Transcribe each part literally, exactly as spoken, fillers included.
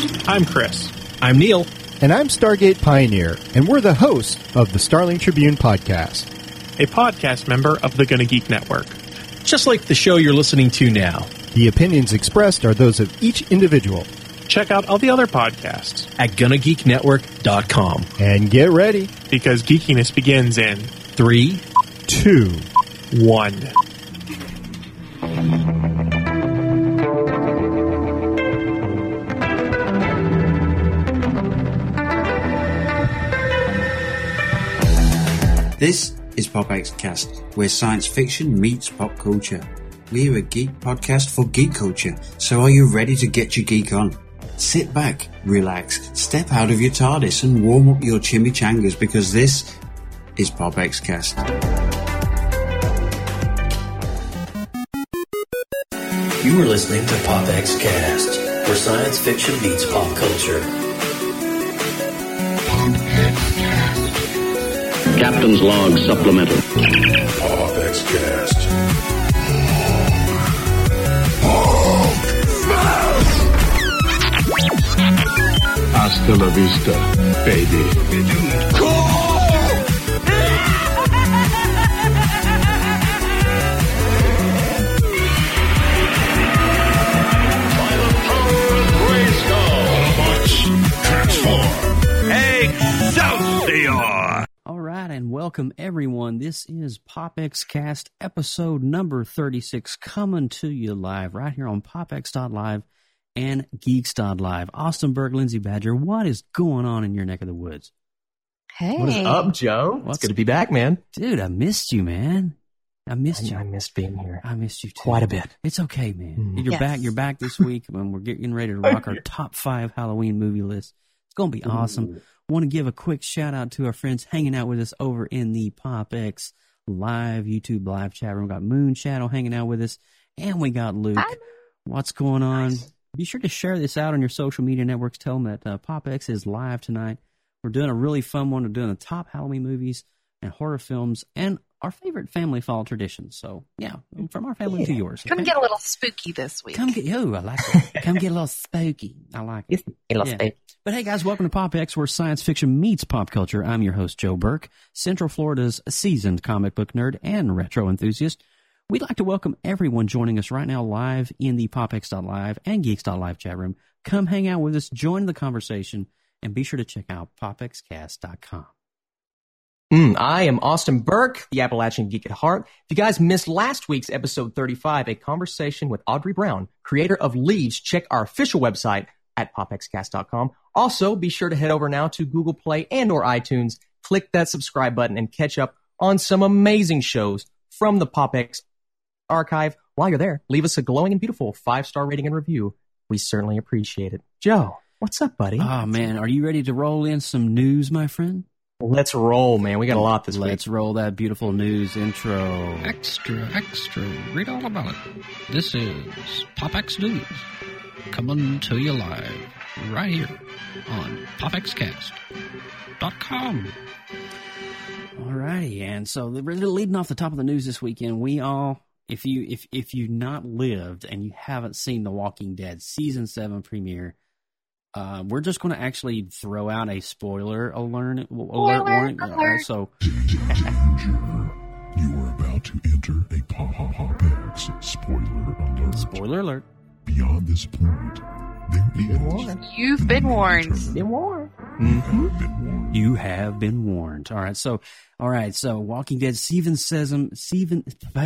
I'm Chris. I'm Neil. And I'm Stargate Pioneer, and we're the hosts of the Starling Tribune podcast, a podcast member of the Gonna Geek Network. Just like the show you're listening to now. The opinions expressed are those of each individual. Check out all the other podcasts at gonna geek network dot com. And get ready, because geekiness begins in three, two, one. This is PopXcast, where science fiction meets pop culture. We're a geek podcast for geek culture, so are you ready to get your geek on? Sit back, relax, step out of your TARDIS and warm up your chimichangas, because this is PopXcast. You are listening to PopXcast, where science fiction meets pop culture. Captain's Log Supplemental. PopXcast. Hasta la vista, baby. Excelsior! All right, and welcome everyone. This is PopXcast episode number thirty-six, coming to you live right here on popx dot live and geeks dot live. Austin Berg, Lindsay Badger, what is going on in your neck of the woods? Hey. What is up, Joe? What's, it's good to be back, man. Dude, I missed you, man. I missed I, you. I missed being here. I missed you too. Quite a bit. It's okay, man. Mm. You're Yes. back. You're back this week, and we're getting ready to rock our top five Halloween movie list. It's going to be awesome. Ooh. Want to give a quick shout out to our friends hanging out with us over in the PopX live YouTube live chat room. We got Moon Shadow hanging out with us, and we got Luke. Hi. What's going on? Nice. Be sure to share this out on your social media networks. Tell them that uh, PopX is live tonight. We're doing a really fun one. We're doing the top Halloween movies and horror films and our favorite family fall traditions. So, yeah, from our family yeah. to yours. Come okay? get a little spooky this week. Come get, oh, I like it. Come get a little spooky. I like it. A little Yeah. spooky. But hey, guys, welcome to PopX, where science fiction meets pop culture. I'm your host, Joe Burke, Central Florida's seasoned comic book nerd and retro enthusiast. We'd like to welcome everyone joining us right now live in the popx dot live and geeks dot live chat room. Come hang out with us, join the conversation, and be sure to check out pop x cast dot com. Mm, I am Austin Burke, the Appalachian Geek at Heart. If you guys missed last week's episode thirty-five, a conversation with Audrey Brown, creator of Leaves, check our official website at pop x cast dot com. Also, be sure to head over now to Google Play and or iTunes, click that subscribe button, and catch up on some amazing shows from the PopX archive. While you're there, leave us a glowing and beautiful five-star rating and review. We certainly appreciate it. Joe, what's up, buddy? Oh, man, are you ready to roll in some news, my friend? Let's roll, man. We got a lot this week. Let's roll that beautiful news intro. Extra, extra, read all about it. This is PopX News, coming to you live right here on pop x cast dot com. All righty, and so we're leading off the top of the news this weekend. We all, if you if if you've not lived and you haven't seen The Walking Dead season seven premiere, uh, we're just going to actually throw out a spoiler alert alert warning. Uh, so, You are about to enter a PopX spoiler alert. spoiler alert. Beyond this point, there is. You've been warned. Been warned. You have been warned. You have been warned. All right, so all right, so Walking Dead season seven season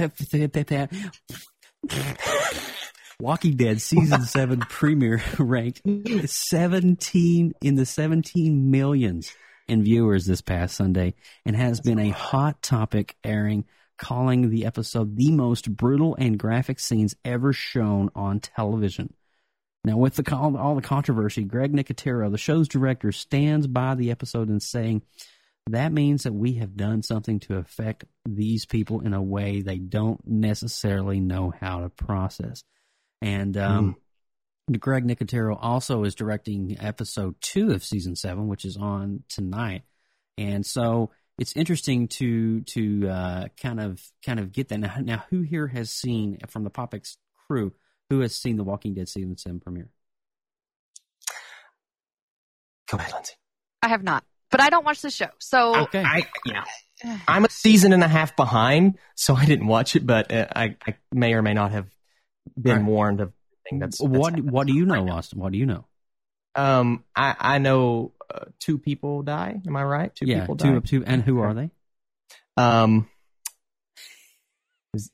Walking Dead season seven premiere ranked seventeen in the seventeen millions in viewers this past Sunday, and has been a hot topic, airing, calling the episode the most brutal and graphic scenes ever shown on television. Now, with the all the controversy, Greg Nicotero, the show's director, stands by the episode and saying that means that we have done something to affect these people in a way they don't necessarily know how to process. And um, mm. Greg Nicotero also is directing episode two of season seven, which is on tonight. And so it's interesting to to uh, kind of kind of get that. Now, now, who here has seen, from the PopX crew, who has seen the Walking Dead season seven premiere? Go ahead, Lindsay. I have not, but I don't watch the show. So Okay. I, yeah. I'm a season and a half behind, so I didn't watch it, but uh, I, I may or may not have been Right. warned of things that's, that's what happening What do you know, right now. Austin? What do you know? Um, I, I know uh, two people die. Am I right? Two yeah, people two, die. two, and who are they? Um, is-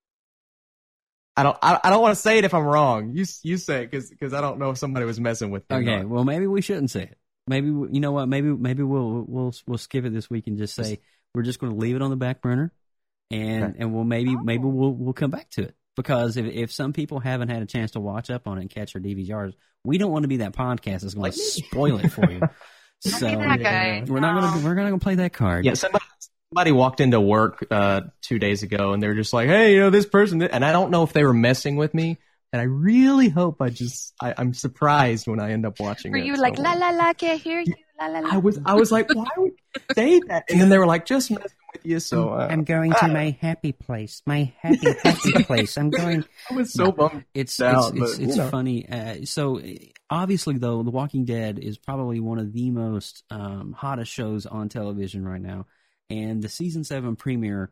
I don't. I, I don't want to say it if I'm wrong. You you say it because because I don't know if somebody was messing with me. or Okay, not. well, maybe we shouldn't say it. Maybe we- you know what? Maybe maybe we'll we'll we'll skip it this week and just say we're just going to leave it on the back burner, and Okay. and we'll maybe maybe we'll we'll come back to it because if if some people haven't had a chance to watch up on it and catch our D V Rs, we don't want to be that podcast that's going Like to me. spoil it for you. So be that guy. we're not going to we're not going to play that card. Yeah, somebody somebody walked into work uh, two days ago, and they were just like, "Hey, you know this person," did-" and I don't know if they were messing with me. And I really hope I just I, I'm surprised when I end up watching were it. you so- like la la la? Can't hear you. La la la. I was I was like, why would you say that? And then they were like, just messing with you. So uh, I'm going to my happy place, my happy happy place. I'm going. I was so bummed. It's out, it's it's, but, you it's know. funny. Uh, so obviously, though, The Walking Dead is probably one of the most um, hottest shows on television right now, and the season seven premiere,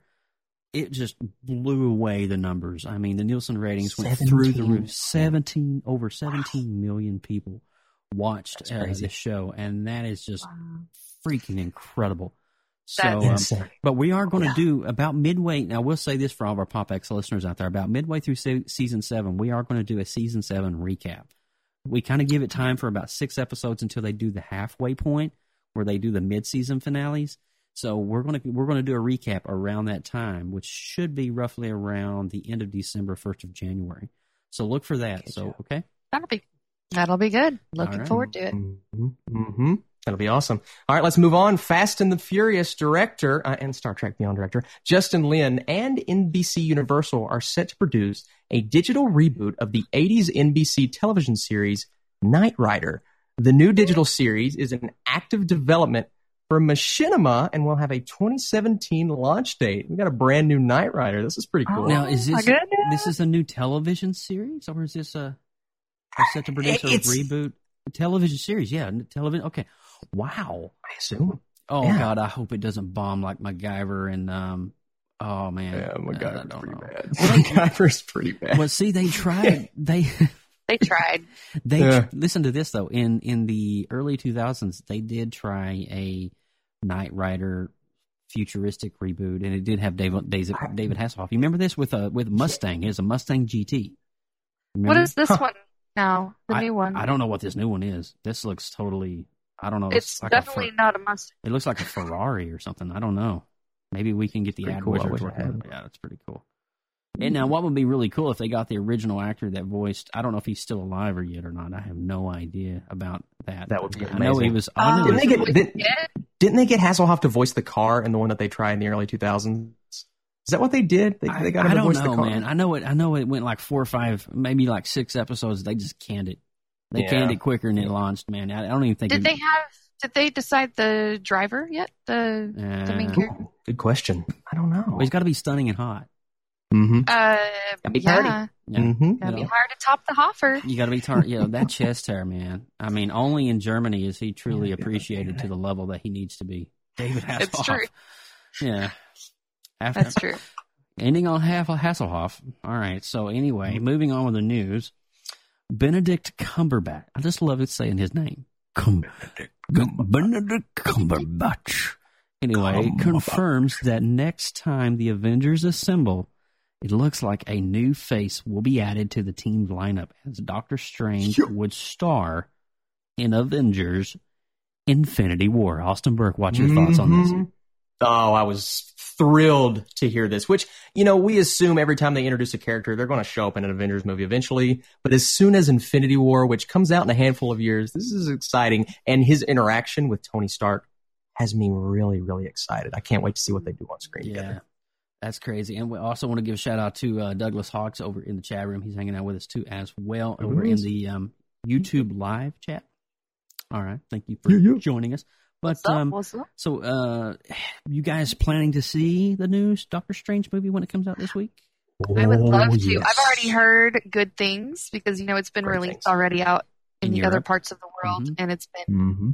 it just blew away the numbers. I mean, the Nielsen ratings went through the roof. Seventeen over seventeen million people watched uh, crazy. this show, and that is just freaking incredible. So, That's um, insane. but we are going to do about midway. Now, we'll say this for all of our PopX listeners out there: about midway through se- season seven, we are going to do a season seven recap. We kind of give it time for about six episodes until they do the halfway point, where they do the mid-season finales. So we're going to we're going to do a recap around that time, which should be roughly around the end of December, first of January. So look for that. So okay, That'll be that'll be good. Looking right. forward to it. Mm-hmm. Mm-hmm. That'll be awesome. All right, let's move on. Fast and the Furious director uh, and Star Trek Beyond director Justin Lin and N B C Universal are set to produce a digital reboot of the eighties N B C television series Knight Rider. The new digital series is in active development for Machinima and will have a twenty seventeen launch date. We got a brand new Knight Rider. This is pretty cool. now is my this goodness. this is a new television series, or is this a are set to produce a It's- reboot television series? Yeah, television. Okay, wow. I assume. Oh Yeah. God, I hope it doesn't bomb like MacGyver and um. Oh man, Yeah, I MacGyver's don't pretty know. bad. MacGyver's pretty bad. Well, see, they tried. They They tried. they Yeah. listen to this though. In in the early two thousands, they did try a Knight Rider futuristic reboot, and it did have David David, David Hasselhoff. You remember this with a with Mustang? It was a Mustang G T. What Remember? is this one now? The I, new one. I don't know what this new one is. This looks totally. I don't know. It's like a definitely Fer- not a Mustang. It looks like a Ferrari or something. I don't know. Maybe we can get the Pretty ad cool. I wizard wish to I work had on it. it. Yeah, that's pretty cool. And now, what would be really cool if they got the original actor that voiced? I don't know if he's still alive or yet or not. I have no idea about that. That would be I know he amazing. was. I know Um, he Didn't was- they get? Didn't, Yeah. didn't they get Hasselhoff to voice the car in the one that they tried in the early two thousands? Is that what they did? They, I, they got him I to don't voice know, the car. man. I know it. I know it went like four or five, maybe like six episodes. They just canned it. They Yeah. canned it quicker than it launched, man. I, I don't even think. Did it, they have? Did they decide the driver yet? The the main Uh, character. Good question. I don't know. Well, he's got to be stunning and hot. Mm-hmm. Uh, Gotta be yeah, party. Yeah. Mm-hmm. gotta be Yeah. hard to top the Hoffer. You got to be tar- you know, that chest hair, man. I mean, only in Germany is he truly appreciated to the level that he needs to be. David Hasselhoff. It's true. Yeah. After, That's true. Ending on half of Hasselhoff. All right. So anyway, moving on with the news. Benedict Cumberbatch. I just love it saying his name. Cum- Benedict Cumberbatch. Anyway, confirms that next time the Avengers assemble, it looks like a new face will be added to the team's lineup as Doctor Strange would star in Avengers Infinity War. Austin Burke, what's your thoughts on this? Mhm. Oh, I was thrilled to hear this, which, you know, we assume every time they introduce a character, they're going to show up in an Avengers movie eventually. But as soon as Infinity War, which comes out in a handful of years, this is exciting. And his interaction with Tony Stark has me really, really excited. I can't wait to see what they do on screen Yeah, together. that's crazy. And we also want to give a shout out to uh, Douglas Hawks over in the chat room. He's hanging out with us too as well over in the um, YouTube live chat. All right. Thank you for Yeah, yeah. joining us. But What's up? um, What's up? so, uh, you guys planning to see the new Doctor Strange movie when it comes out this week? I would love Oh, to. yes. I've already heard good things because you know it's been Great released things. already out in, In the Europe? other parts of the world, Mhm. and it's been Mm-hmm.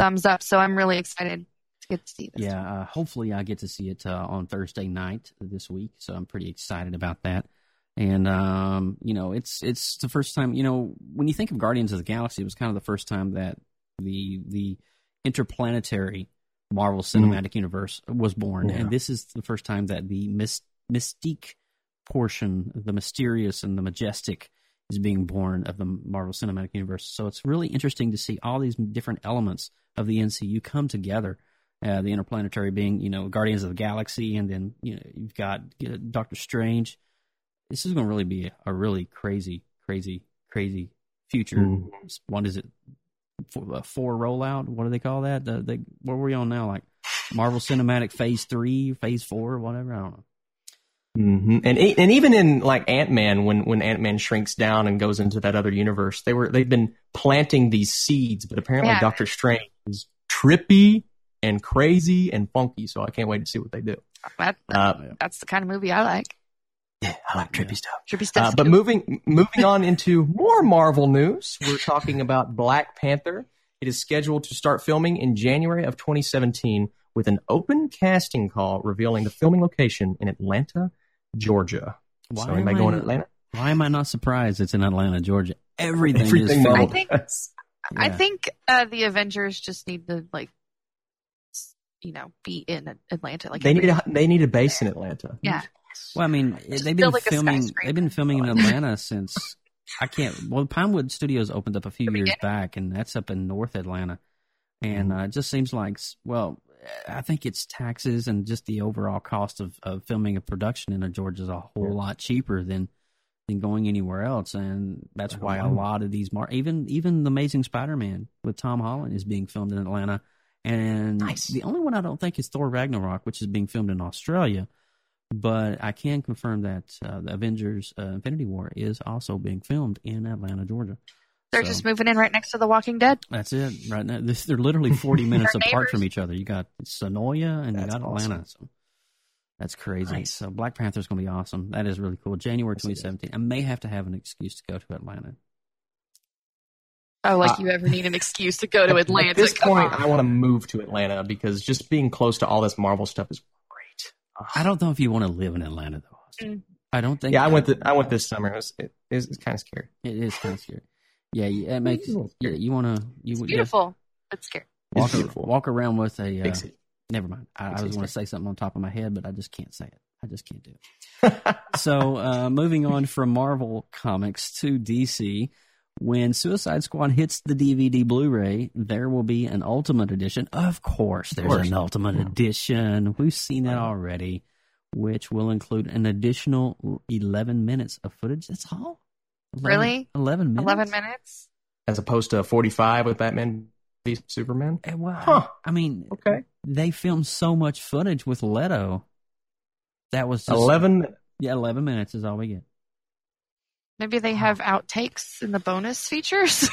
thumbs up. So I'm really excited to get to see this. Yeah, uh, hopefully I get to see it uh, on Thursday night this week. So I'm pretty excited about that. And, um, you know, it's it's the first time, you know, when you think of Guardians of the Galaxy, it was kind of the first time that the the interplanetary Marvel Cinematic mm. Universe was born. Yeah. And this is the first time that the myst- mystique portion, the mysterious and the majestic, is being born of the Marvel Cinematic Universe. So it's really interesting to see all these different elements of the M C U come together. Uh, the interplanetary being, you know, Guardians of the Galaxy, and then, you know, you've got you know, Doctor Strange. This is going to really be a, a really crazy, crazy, crazy future. Mm. What is it? Four, four rollout? What do they call that? The, they, what are we on now? Like Marvel Cinematic Phase Three, Phase Four, whatever. I don't know. Mm-hmm. And and even in like Ant-Man, when when Ant-Man shrinks down and goes into that other universe, they were they've been planting these seeds. But apparently, yeah. Doctor Strange is trippy and crazy and funky. So I can't wait to see what they do. That, uh, that's the kind of movie I like. Yeah, I like trippy stuff. Trippy stuff. Uh, but moving moving on into more Marvel news, we're talking about Black Panther. It is scheduled to start filming in January of twenty seventeen with an open casting call revealing the filming location in Atlanta, Georgia. Why so anybody going to Atlanta? Why am I not surprised it's in Atlanta, Georgia? Everything, Everything is filmed. I think, yeah. I think uh, the Avengers just need to, like, you know, be in Atlanta. Like they need a, they need a base in Atlanta. Yeah. Well, I mean, Just they've been like filming. They've been filming in Atlanta since I can't. Well, Pinewood Studios opened up a few years back, and that's up in North Atlanta. And uh, it just seems like, well, I think it's taxes and just the overall cost of, of filming a production in Georgia is a whole yeah. lot cheaper than than going anywhere else, and that's why a lot of these, mar- even even the Amazing Spider-Man with Tom Holland is being filmed in Atlanta. And nice. The only one I don't think is Thor Ragnarok, which is being filmed in Australia. But I can confirm that uh, the Avengers uh, Infinity War is also being filmed in Atlanta, Georgia. They're so, just moving in right next to The Walking Dead. That's it. Right now, this, they're literally forty minutes apart from each other. You got Sonoya and that's you got Atlanta. Awesome. So that's crazy. Nice. So Black Panther's going to be awesome. That is really cool. January twenty seventeen. I may have to have an excuse to go to Atlanta. Oh, like uh, you ever need an excuse to go to Atlanta? At this Come point, on. I want to move to Atlanta because just being close to all this Marvel stuff is great. Uh, I don't know if you want to live in Atlanta, though. Mm. I don't think. Yeah, I went. The, I went this summer. It was, it, it was kind of scary. It is kind of scary. Yeah, it makes. Yeah, you want to. You it's beautiful, but scary. Walk, beautiful. walk around with a. Uh, never mind. I, I was going to say something on top of my head, but I just can't say it. I just can't do it. So, uh, moving on from Marvel Comics to D C. When Suicide Squad hits the D V D Blu-ray, there will be an Ultimate Edition. Of course, there's of course. an Ultimate yeah. Edition. We've seen that already, which will include an additional eleven minutes of footage. That's all. eleven, Really? eleven minutes? eleven minutes? As opposed to forty-five with Batman v Superman? Well, huh. I mean, okay. They filmed so much footage with Leto. That was just... eleven? Yeah, eleven minutes is all we get. Maybe they have outtakes in the bonus features.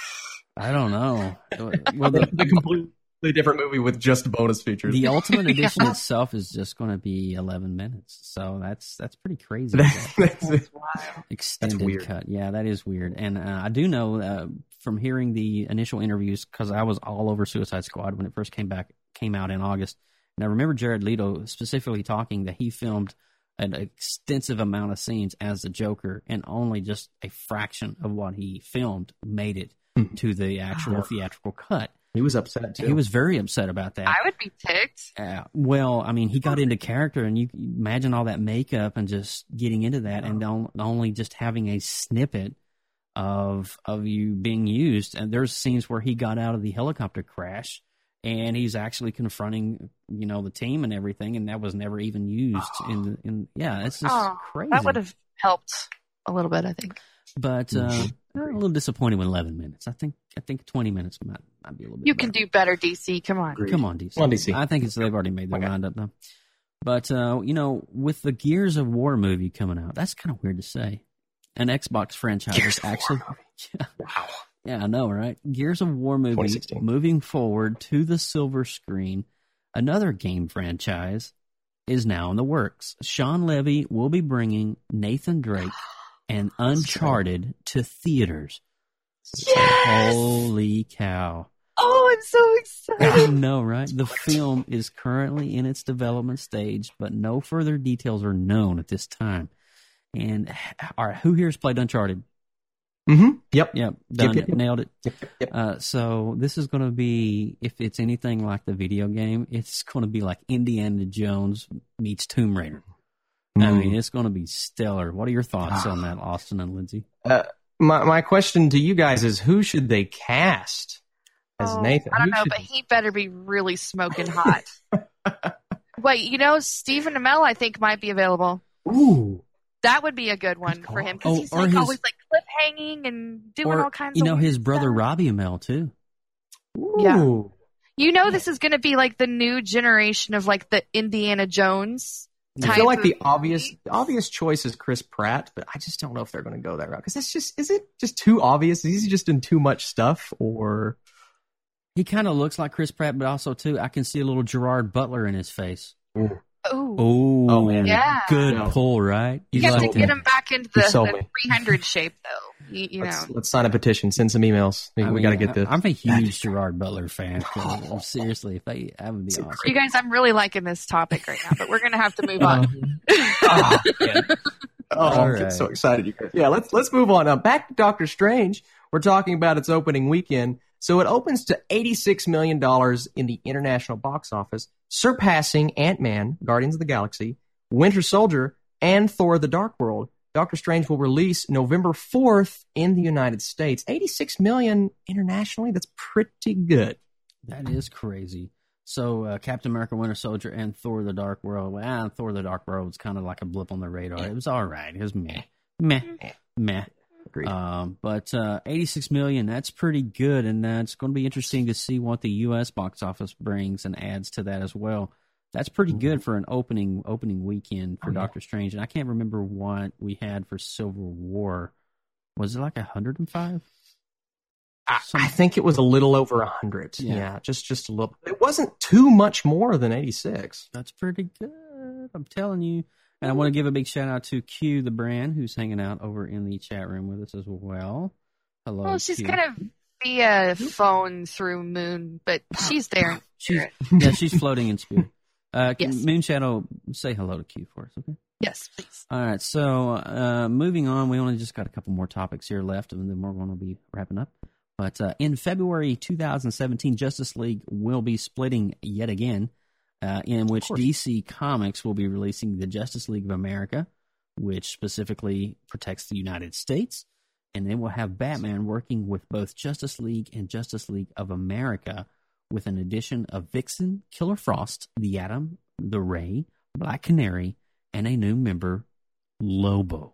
I don't know. Well, the, the completely different movie with just bonus features. The Ultimate Edition yeah. itself is just going to be eleven minutes, so that's that's pretty crazy. That's, that's extended that's weird. cut. Yeah, that is weird. And uh, I do know uh, from hearing the initial interviews, because I was all over Suicide Squad when it first came back, came out in August, and I remember Jared Leto specifically talking that he filmed an extensive amount of scenes as the Joker, and only just a fraction of what he filmed made it mm-hmm. to the actual theatrical cut. He was upset, too. He was very upset about that. I would be ticked. Uh, well, I mean, he got into character, and you imagine all that makeup and just getting into that, and don't, only just having a snippet of of you being used. And there's scenes where he got out of the helicopter crash, and he's actually confronting, you know, the team and everything, and that was never even used oh. in the, in. Yeah, it's just oh, crazy. That would have helped a little bit, I think. But uh, a little disappointed with eleven minutes. I think I think twenty minutes might, might be a little bit. You better. can do better, D C. Come on, Agreed. Come on, D C. Come on, D C. I think it's they've already made their okay. mind up though. But uh, you know, with the Gears of War movie coming out, that's kind of weird to say. An Xbox franchise Gears is actually. Yeah. Wow. Yeah, I know, right? Gears of War movie moving forward to the silver screen. Another game franchise is now in the works. Sean Levy will be bringing Nathan Drake and Uncharted to theaters. Yes! Holy cow. Oh, I'm so excited. I know, right? The film is currently in its development stage, but no further details are known at this time. And all right, who here has played Uncharted? Mm-hmm. Yep. Yep. Done Yep, yep, it. yep. Nailed it. Yep, yep, yep. Uh, so this is going to be, if it's anything like the video game, it's going to be like Indiana Jones meets Tomb Raider. I Mm. mean, it's going to be stellar. What are your thoughts on that, Austin and Lindsay? Uh, my my question to you guys is, who should they cast as Oh, Nathan? I don't Who know, should- but he better be really smoking hot. Wait, you know, Stephen Amell, I think, might be available. Ooh. That would be a good one for him because Oh, he's or like his- always like cliff hanging and doing Or, all kinds you of know, weird his brother stuff. Robbie Amell, too. Yeah. Ooh. You know, this is going to be like the new generation of like the Indiana Jones. I type feel like of the movie. obvious the obvious choice is Chris Pratt, but I just don't know if they're going to go that route because that's just is it just too obvious? Is he just in too much stuff, or He kind of looks like Chris Pratt, but also, too, I can see a little Gerard Butler in his face. Ooh. Oh, Oh, man. Yeah. Good No. pull, right? You You have like to get that. him back into You the, sold the me. three hundred shape, though. You, you know. let's, let's sign a petition, send some emails. We, I we mean, got to get this. I- I'm a huge Gerard Butler fan. Seriously, if they, that would be awesome. You guys, I'm really liking this topic right now, but we're going to have to move on. oh, man. Oh, All I'm right. getting so excited, you guys. Yeah, let's let's move on. Uh, back to Doctor Strange. We're talking about its opening weekend. So it opens to eighty-six million dollars in the international box office, surpassing Ant-Man, Guardians of the Galaxy, Winter Soldier, and Thor: The Dark World. Doctor Strange will release November fourth in the United States. eighty-six million dollars internationally, that's pretty good. That is crazy. So uh, Captain America, Winter Soldier, and Thor: The Dark World. Well, Thor: The Dark World was kind of like a blip on the radar. It was all right. It was meh, meh, meh. Agreed. Um, but uh, eighty-six million, that's pretty good, and that's going to be interesting to see what the U S box office brings and adds to that as well. That's pretty good for an opening opening weekend for Oh, yeah. Doctor Strange. And I can't remember what we had for Civil War. Was it like one hundred five? I, I think it was a little over one hundred. Yeah. Yeah. just just a little. It wasn't too much more than eighty-six. That's pretty good. I'm telling you. And I want to give a big shout out to Q, the brand, who's hanging out over in the chat room with us as well. Hello. Well, she's Q. kind of via phone through Moon, but she's there. in She's, spirit. yeah, she's floating in spirit. Uh, can Yes. Moonshadow, say hello to Q for us, okay? Yes, please. All right, so uh, moving on, we only just got a couple more topics here left, and then we're going to be wrapping up. But uh, in February two thousand seventeen, Justice League will be splitting yet again, uh, in which D C Comics will be releasing the Justice League of America, which specifically protects the United States, and then we'll have Batman working with both Justice League and Justice League of America, with an addition of Vixen, Killer Frost, the Atom, the Ray, Black Canary, and a new member, Lobo.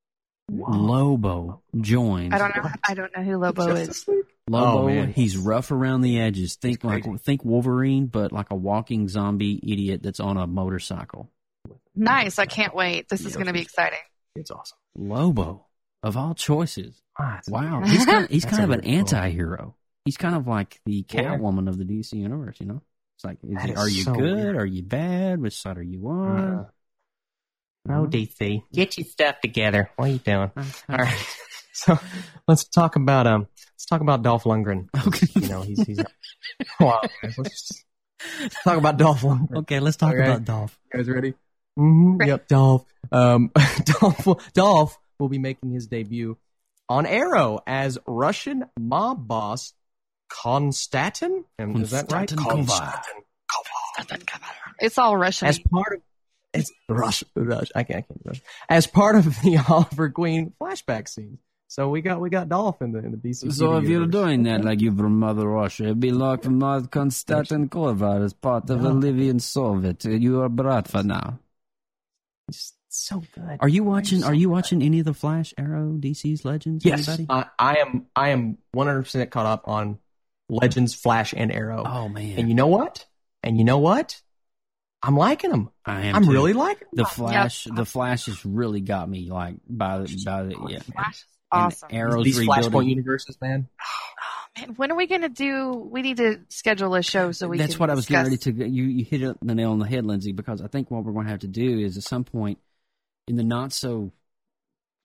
Lobo joins. I don't know. I don't know who Lobo is. Lobo, Oh, man. he's rough around the edges. Think like think Wolverine, but like a walking zombie idiot that's on a motorcycle. Nice. I can't wait. This is going to be exciting. It's awesome. Lobo, of all choices. Ah, it's- Wow, he's kind of, he's That's kind of a an really cool- anti-hero. He's kind of like the Yeah. Catwoman of the D C universe, you know? It's like, is That it, is are you so good? weird. Are you bad? Which side are you on? Uh, No, D C, get your stuff together. What are you doing? All right, so let's talk about um, let's talk about Dolph Lundgren. Okay. You know, he's he's. Wow, let's just talk about Dolph Lundgren. Okay, let's talk Okay. about Dolph. You guys ready? Mm-hmm. Yep, Dolph. Um, Dolph. Dolph will be making his debut on Arrow as Russian mob boss Konstantin. And is that right? Konstantin Konstantin. It's all Russian. As part of it's Russian. Rush, I can't. I can't Rush. As part of the Oliver Queen flashback scene. So we got we got Dolph in the in the D C. So if you're universe. doing that like you from Mother Russia, it'd be like from North Konstantin Kovar as part of the Livian Soviet. You are brat for now. It's so good. Are you watching? So Are you good. watching any of the Flash, Arrow, D C's Legends? Yes, Anybody? I, I am. I am one hundred percent caught up on Legends, Flash, and Arrow. Oh man! And you know what? And you know what? I'm liking them. I am. I'm too. really liking the them. Flash. The Flash has really got me like by the by the yeah. Flash is And awesome. Arrow's These rebuilding. Flashpoint universes, man. Oh, man, when are we going to do? We need to schedule a show so we. That's can what I was getting discuss. ready to. You you hit it the nail on the head, Lindsay. Because I think what we're going to have to do is at some point in the not so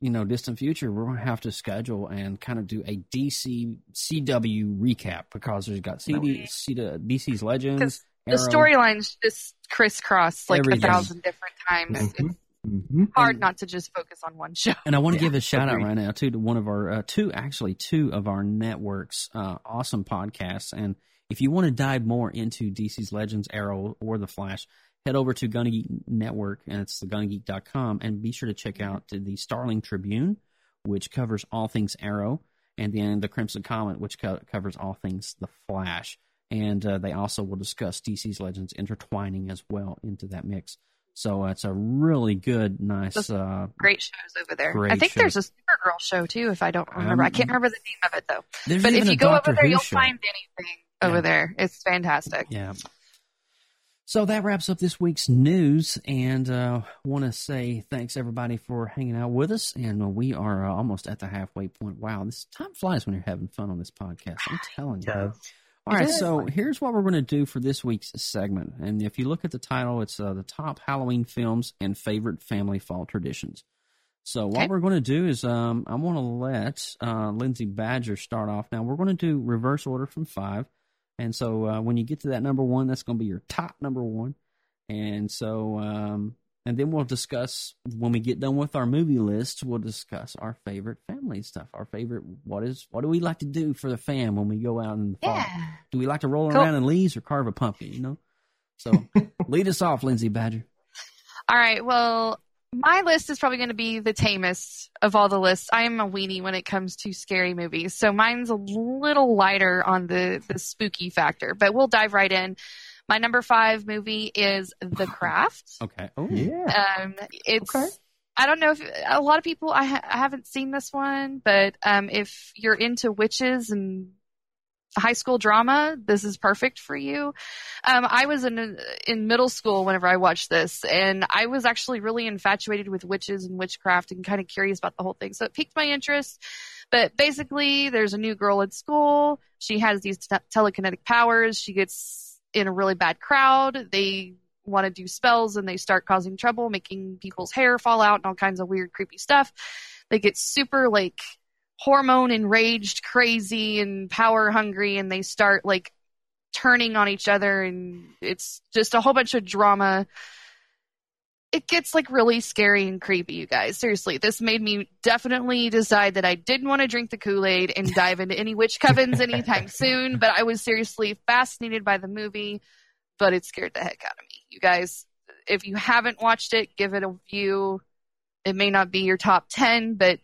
you know, distant future, we're going to have to schedule and kind of do a D C C W recap because there's got C D, C, D C's Legends. The storylines just crisscross like Everything. a thousand different times. Mm-hmm. It's mm-hmm. hard and, not to just focus on one show. And I want to yeah, give a shout agreed. out right now too to one of our uh, two, actually two of our networks, uh, awesome podcasts. And if you want to dive more into D C's Legends, Arrow, or The Flash, head over to Gonna Geek Network, and it's the gunna geek dot com, and be sure to check out the Starling Tribune, which covers all things Arrow, and then the Crimson Comet, which co- covers all things The Flash. And uh, they also will discuss D C's Legends intertwining as well into that mix. So uh, it's a really good, nice... Uh, great shows over there. I think shows. there's a Supergirl show, too, if I don't remember. Um, I can't remember the name of it, though. But if you go Doctor over there, Who you'll show. find anything yeah. over there. It's fantastic. Yeah. So that wraps up this week's news, and uh, want to say thanks, everybody, for hanging out with us. And we are uh, almost at the halfway point. Wow, this time flies when you're having fun on this podcast. I'm telling you. Yeah. All right, so here's what we're going to do for this week's segment. And if you look at the title, it's uh, the top Halloween films and favorite family fall traditions. So what okay. we're going to do is um, I want to let uh, Lindsay Badger start off. Now, we're going to do reverse order from five. And so uh, when you get to that number one, that's going to be your top number one. And so, um, and then we'll discuss, when we get done with our movie list, we'll discuss our favorite family stuff. Our favorite, what is, what do we like to do for the fam when we go out in the fall? Yeah. Do we like to roll cool. around in leaves or carve a pumpkin, you know? So lead us off, Lindsay Badger. All right. Well, my list is probably going to be the tamest of all the lists. I am a weenie when it comes to scary movies, so mine's a little lighter on the, the spooky factor, but we'll dive right in. My number five movie is The Craft. Okay. Oh, yeah. Um, it's, okay. I don't know if a lot of people, I, ha- I haven't seen this one, but um, if you're into witches and high school drama, this is perfect for you. Um, I was in in middle school whenever I watched this, and I was actually really infatuated with witches and witchcraft and kind of curious about the whole thing. So it piqued my interest. But basically, there's a new girl at school. She has these te- telekinetic powers. She gets in a really bad crowd. They want to do spells, and they start causing trouble, making people's hair fall out and all kinds of weird, creepy stuff. They get super, like, hormone enraged, crazy, and power hungry, and they start like turning on each other, and it's just a whole bunch of drama. It gets like really scary and creepy, you guys. Seriously, this made me definitely decide that I didn't want to drink the Kool-Aid and dive into any witch covens anytime soon, but I was seriously fascinated by the movie, but it scared the heck out of me. You guys, if you haven't watched it, give it a view. It may not be your top ten, but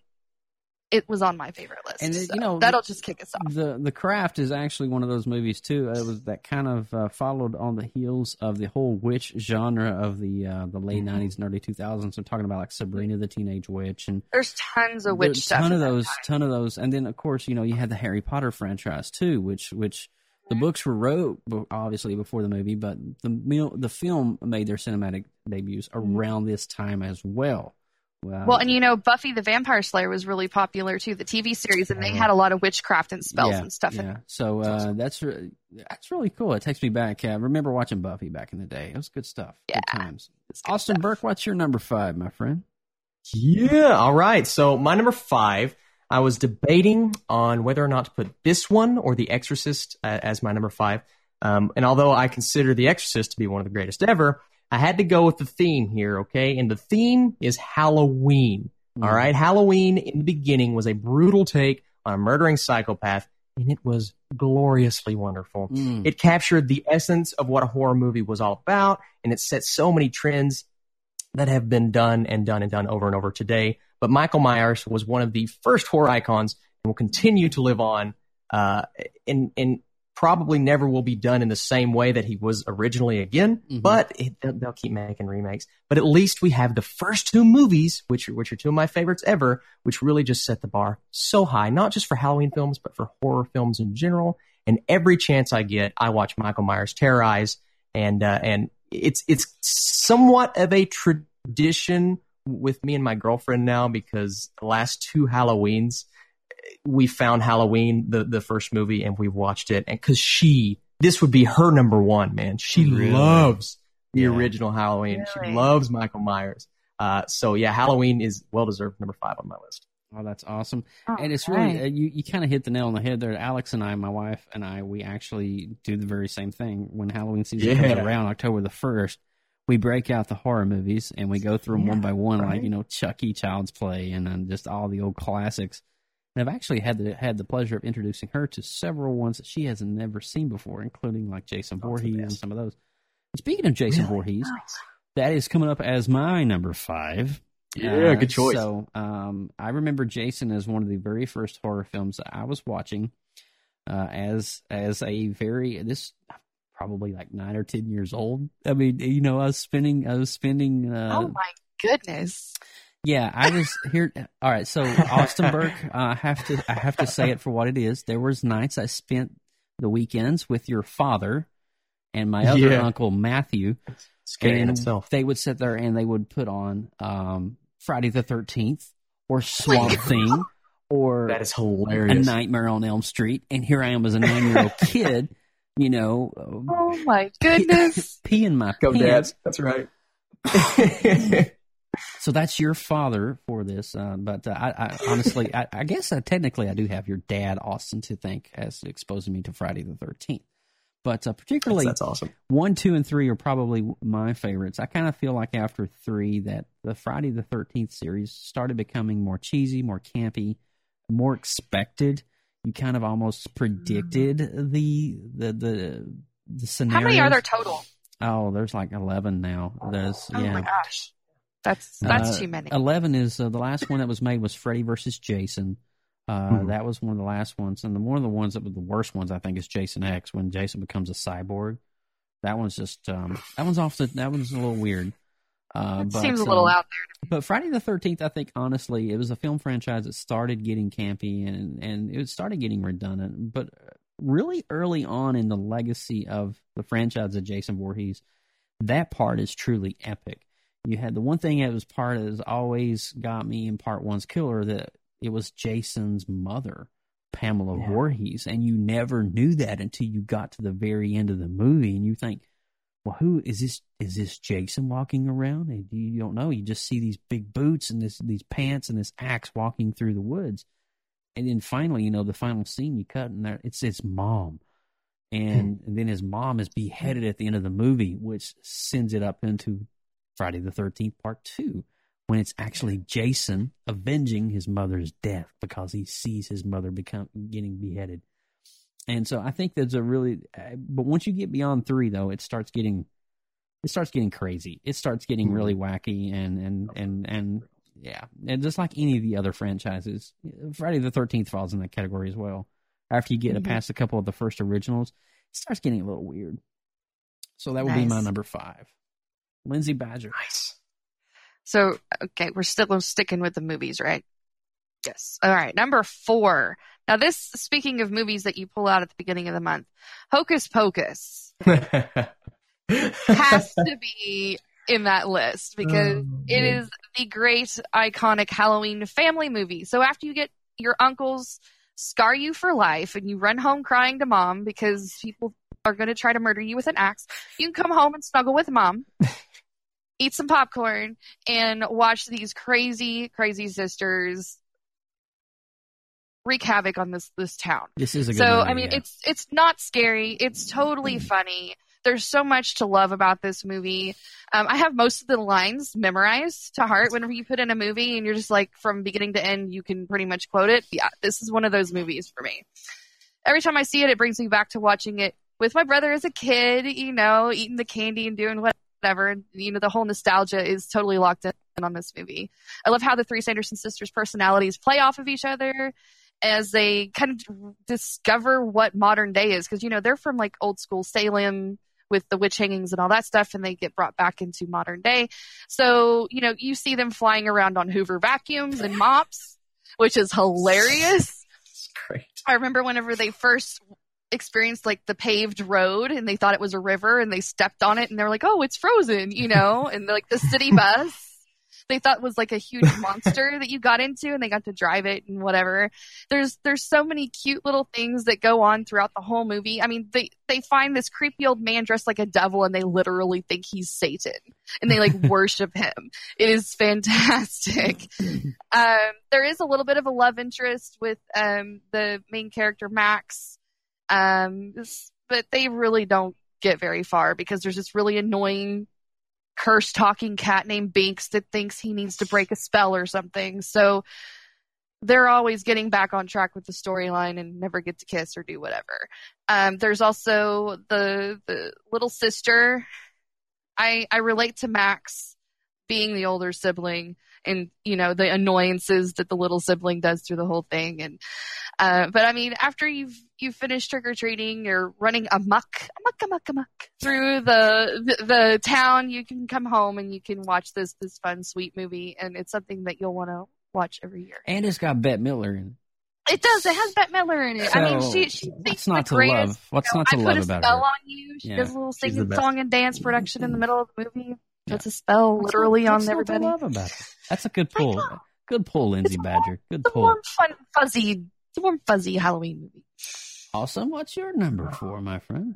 it was on my favorite list. And, so you know, that'll just kick us off. The The Craft is actually one of those movies, too. It was that kind of uh, followed on the heels of the whole witch genre of the uh, the late nineties and early two thousands. I'm talking about like Sabrina the Teenage Witch. And there's tons of witch stuff. Ton of those, ton of those. And then, of course, you know, you had the Harry Potter franchise, too, which which the books were wrote, obviously, before the movie, but the the film made their cinematic debuts around this time as well. Wow. Well, and you know, Buffy the Vampire Slayer was really popular too, the T V series, and they had a lot of witchcraft and spells yeah, and stuff. Yeah, so uh, that's re- that's really cool. It takes me back. I remember watching Buffy back in the day. It was good stuff. Yeah. Good times. Good Austin stuff. Burke, what's your number five, my friend? Yeah, all right. So my number five, I was debating on whether or not to put this one or The Exorcist uh, as my number five. Um, and although I consider The Exorcist to be one of the greatest ever, I had to go with the theme here, okay? And the theme is Halloween, mm. all right? Halloween, in the beginning, was a brutal take on a murdering psychopath, and it was gloriously wonderful. Mm. It captured the essence of what a horror movie was all about, and it set so many trends that have been done and done and done over and over today. But Michael Myers was one of the first horror icons and will continue to live on uh, in in probably never will be done in the same way that he was originally again, mm-hmm. but it, they'll, they'll keep making remakes. But at least we have the first two movies, which are, which are two of my favorites ever, which really just set the bar so high, not just for Halloween films, but for horror films in general. And every chance I get, I watch Michael Myers terrorize, and uh, and it's it's somewhat of a tradition with me and my girlfriend now, because the last two Halloweens, we found Halloween, the, the first movie, and we watched it. And because she, this would be her number one, man. She really? loves the yeah. original Halloween. Really? She loves Michael Myers. Uh, so yeah, Halloween is well deserved number five on my list. Oh, that's awesome. Oh, and it's right. really, uh, you, you kind of hit the nail on the head there. Alex and I, my wife and I, we actually do the very same thing. When Halloween season Yeah. comes around, October the first, we break out the horror movies and we go through them Yeah, one by one, right. like, you know, Chucky, Child's Play, and then just all the old classics. And I've actually had the, had the pleasure of introducing her to several ones that she has never seen before, including like Jason Voorhees and some of those. And speaking of Jason Really? Voorhees, Nice. that is coming up as my number five. Yeah, Uh, good choice. So um, I remember Jason as one of the very first horror films that I was watching uh, as as a very this probably like nine or ten years old. I mean, you know, I was spending I was spending. Uh, Oh my goodness. yeah, I was here. All right, so Austin Burke, uh, I have to I have to say it for what it is. There was nights I spent the weekends with your father and my other Yeah. uncle Matthew. Scary in and itself. they would sit there and they would put on um, Friday the thirteenth or Swamp Thing or That is A hilarious. Nightmare on Elm Street. And here I am as a nine-year-old kid, you know, Oh my goodness. peeing my Go pants. Dads. That's right. So that's your father for this. Uh, but uh, I, I honestly, I, I guess uh, technically I do have your dad, Austin, to thank as exposing me to Friday the thirteenth. But uh, particularly, That's, that's awesome. one, two, and three are probably my favorites. I kind of feel like after three that the Friday the thirteenth series started becoming more cheesy, more campy, more expected. You kind of almost predicted the the the the scenarios. How many are there total? Oh, there's like eleven now. There's Oh yeah. my gosh. That's that's Uh, too many. eleven is uh, the last one that was made was Freddy versus Jason. Uh, Mhm. That was one of the last ones, and the, one of the ones that were the worst ones, I think, is Jason X when Jason becomes a cyborg. That one's just um, that one's off the that one's a little weird. Uh, It but, seems a little um, out there. But Friday the thirteenth, I think, honestly, it was a film franchise that started getting campy and and it started getting redundant. But really early on in the legacy of the franchise of Jason Voorhees, that part is truly epic. You had the one thing that was part that has always got me in part one's killer, that it was Jason's mother, Pamela Yeah. Voorhees, and you never knew that until you got to the very end of the movie, and you think, well, who is this? Is this Jason walking around? And you don't know. You just see these big boots and this these pants and this axe walking through the woods, and then finally, you know, the final scene you cut, and there it's his mom, and, and then his mom is beheaded at the end of the movie, which sends it up into Friday the thirteenth Part Two, when it's actually Jason avenging his mother's death because he sees his mother become getting beheaded. And so I think there's a really, uh, but once you get beyond three, though, it starts getting, it starts getting crazy. It starts getting really wacky and and and and yeah, and just like any of the other franchises, Friday the thirteenth falls in that category as well. After you get Mhm. past a couple of the first originals, it starts getting a little weird. So that would be my Nice. number five, Lindsay Badger. Nice. So, okay, we're still sticking with the movies, right? Yes. All right, number four. Now, this, speaking of movies that you pull out at the beginning of the month, Hocus Pocus has to be in that list because Oh, it man. is the great, iconic Halloween family movie. So after you get your uncles scar you for life and you run home crying to mom because people are going to try to murder you with an axe, you can come home and snuggle with mom, eat some popcorn, and watch these crazy, crazy sisters wreak havoc on this this town. This is a good So movie, I mean, yeah. it's it's not scary. It's totally funny. There's so much to love about this movie. Um, I have most of the lines memorized to heart. Whenever you put in a movie and you're just like from beginning to end, you can pretty much quote it. Yeah, this is one of those movies for me. Every time I see it, it brings me back to watching it with my brother as a kid. You know, eating the candy and doing whatever. You know, the whole nostalgia is totally locked in on this movie. I love how the three Sanderson sisters' personalities play off of each other as they kind of discover what modern day is. Because, you know, they're from like old school Salem with the witch hangings and all that stuff, and they get brought back into modern day. So, you know, you see them flying around on Hoover vacuums and mops, which is hilarious. It's great. I remember whenever they first experienced like the paved road and they thought it was a river and they stepped on it and they're like, oh, it's frozen, you know, and like the city bus. they thought was like a huge monster that you got into, and they got to drive it and whatever. There's there's so many cute little things that go on throughout the whole movie. I mean, they they find this creepy old man dressed like a devil, and they literally think he's Satan, and they like worship him. It is fantastic. Um, there is a little bit of a love interest with um the main character Max, um, but they really don't get very far because there's this really annoying curse talking cat named Binks that thinks he needs to break a spell or something. So they're always getting back on track with the storyline and never get to kiss or do whatever. Um, there's also the the little sister. I I relate to Max being the older sibling and, you know, the annoyances that the little sibling does through the whole thing. And uh, but I mean, after you've you've finished trick or treating, you're running amok, amok, amok, amok through the, the the town. You can come home and you can watch this this fun, sweet movie, and it's something that you'll want to watch every year. And it's got Bette Midler in it. It does. It has Bette Midler in it. So, I mean, she she what's sings not the to greatest. love? What's you know, not to I love put a about spell her? on you. She Yeah. does a little She's the singing best. song and dance production in the middle of the movie. Yeah. Puts a spell What's literally not, on what's everybody. Not to love about her? That's a good pull. Good pull, Lindsay Badger. Good It's a pull. warm, fun, fuzzy, it's a warm, fuzzy Halloween movie. Awesome. What's your number four, my friend?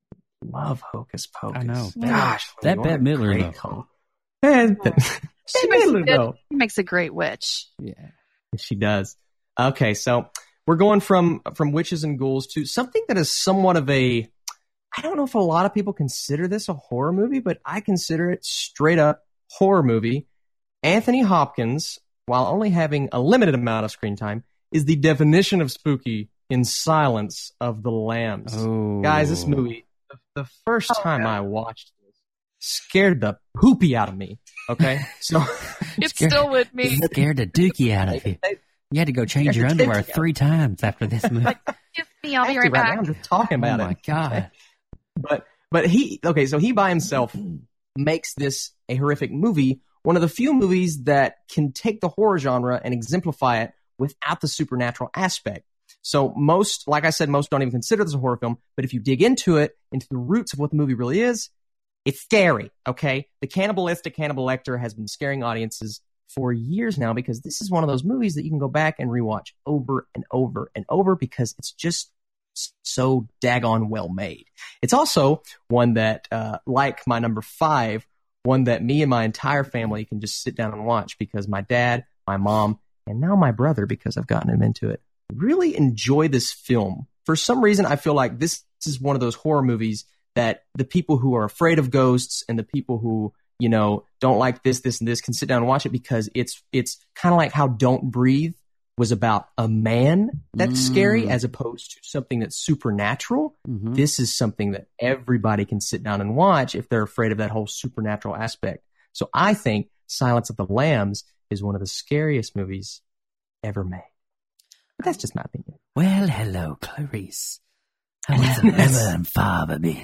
Love Hocus Pocus. I know. Gosh, that what a Bette Midler, great though. call. And She makes, a good, she makes a great witch. Yeah, she does. Okay, so we're going from from witches and ghouls to something that is somewhat of a. I don't know if a lot of people consider this a horror movie, but I consider it straight up horror movie. Anthony Hopkins, while only having a limited amount of screen time, is the definition of spooky in Silence of the Lambs. Oh. Guys, this movie, the, the first time I watched this, scared the poopy out of me. Okay? So it's still with me. It scared the dookie out of you. You had to go change your underwear three times after this movie. Like, give me, I'll be Actually, right back. now I'm just talking about oh it. my God. But but he okay, so he by himself makes this a horrific movie, one of the few movies that can take the horror genre and exemplify it without the supernatural aspect. So most, like I said, most don't even consider this a horror film, but if you dig into it, into the roots of what the movie really is, it's scary, okay? The cannibalistic Hannibal Lecter has been scaring audiences for years now because this is one of those movies that you can go back and rewatch over and over and over because it's just so daggone well made. It's also one that, uh, like my number five, one that me and my entire family can just sit down and watch because my dad, my mom, and now my brother, because I've gotten him into it, really enjoy this film. For some reason, I feel like this is one of those horror movies that the people who are afraid of ghosts and the people who, you know, don't like this, this, and this can sit down and watch it because it's it's kind of like how Don't Breathe was about a man that's Mm. scary as opposed to something that's supernatural. Mhm. This is something that everybody can sit down and watch if they're afraid of that whole supernatural aspect. So I think Silence of the Lambs is one of the scariest movies ever made. But that's just my opinion. Well, hello, Clarice. How was the mother and father been?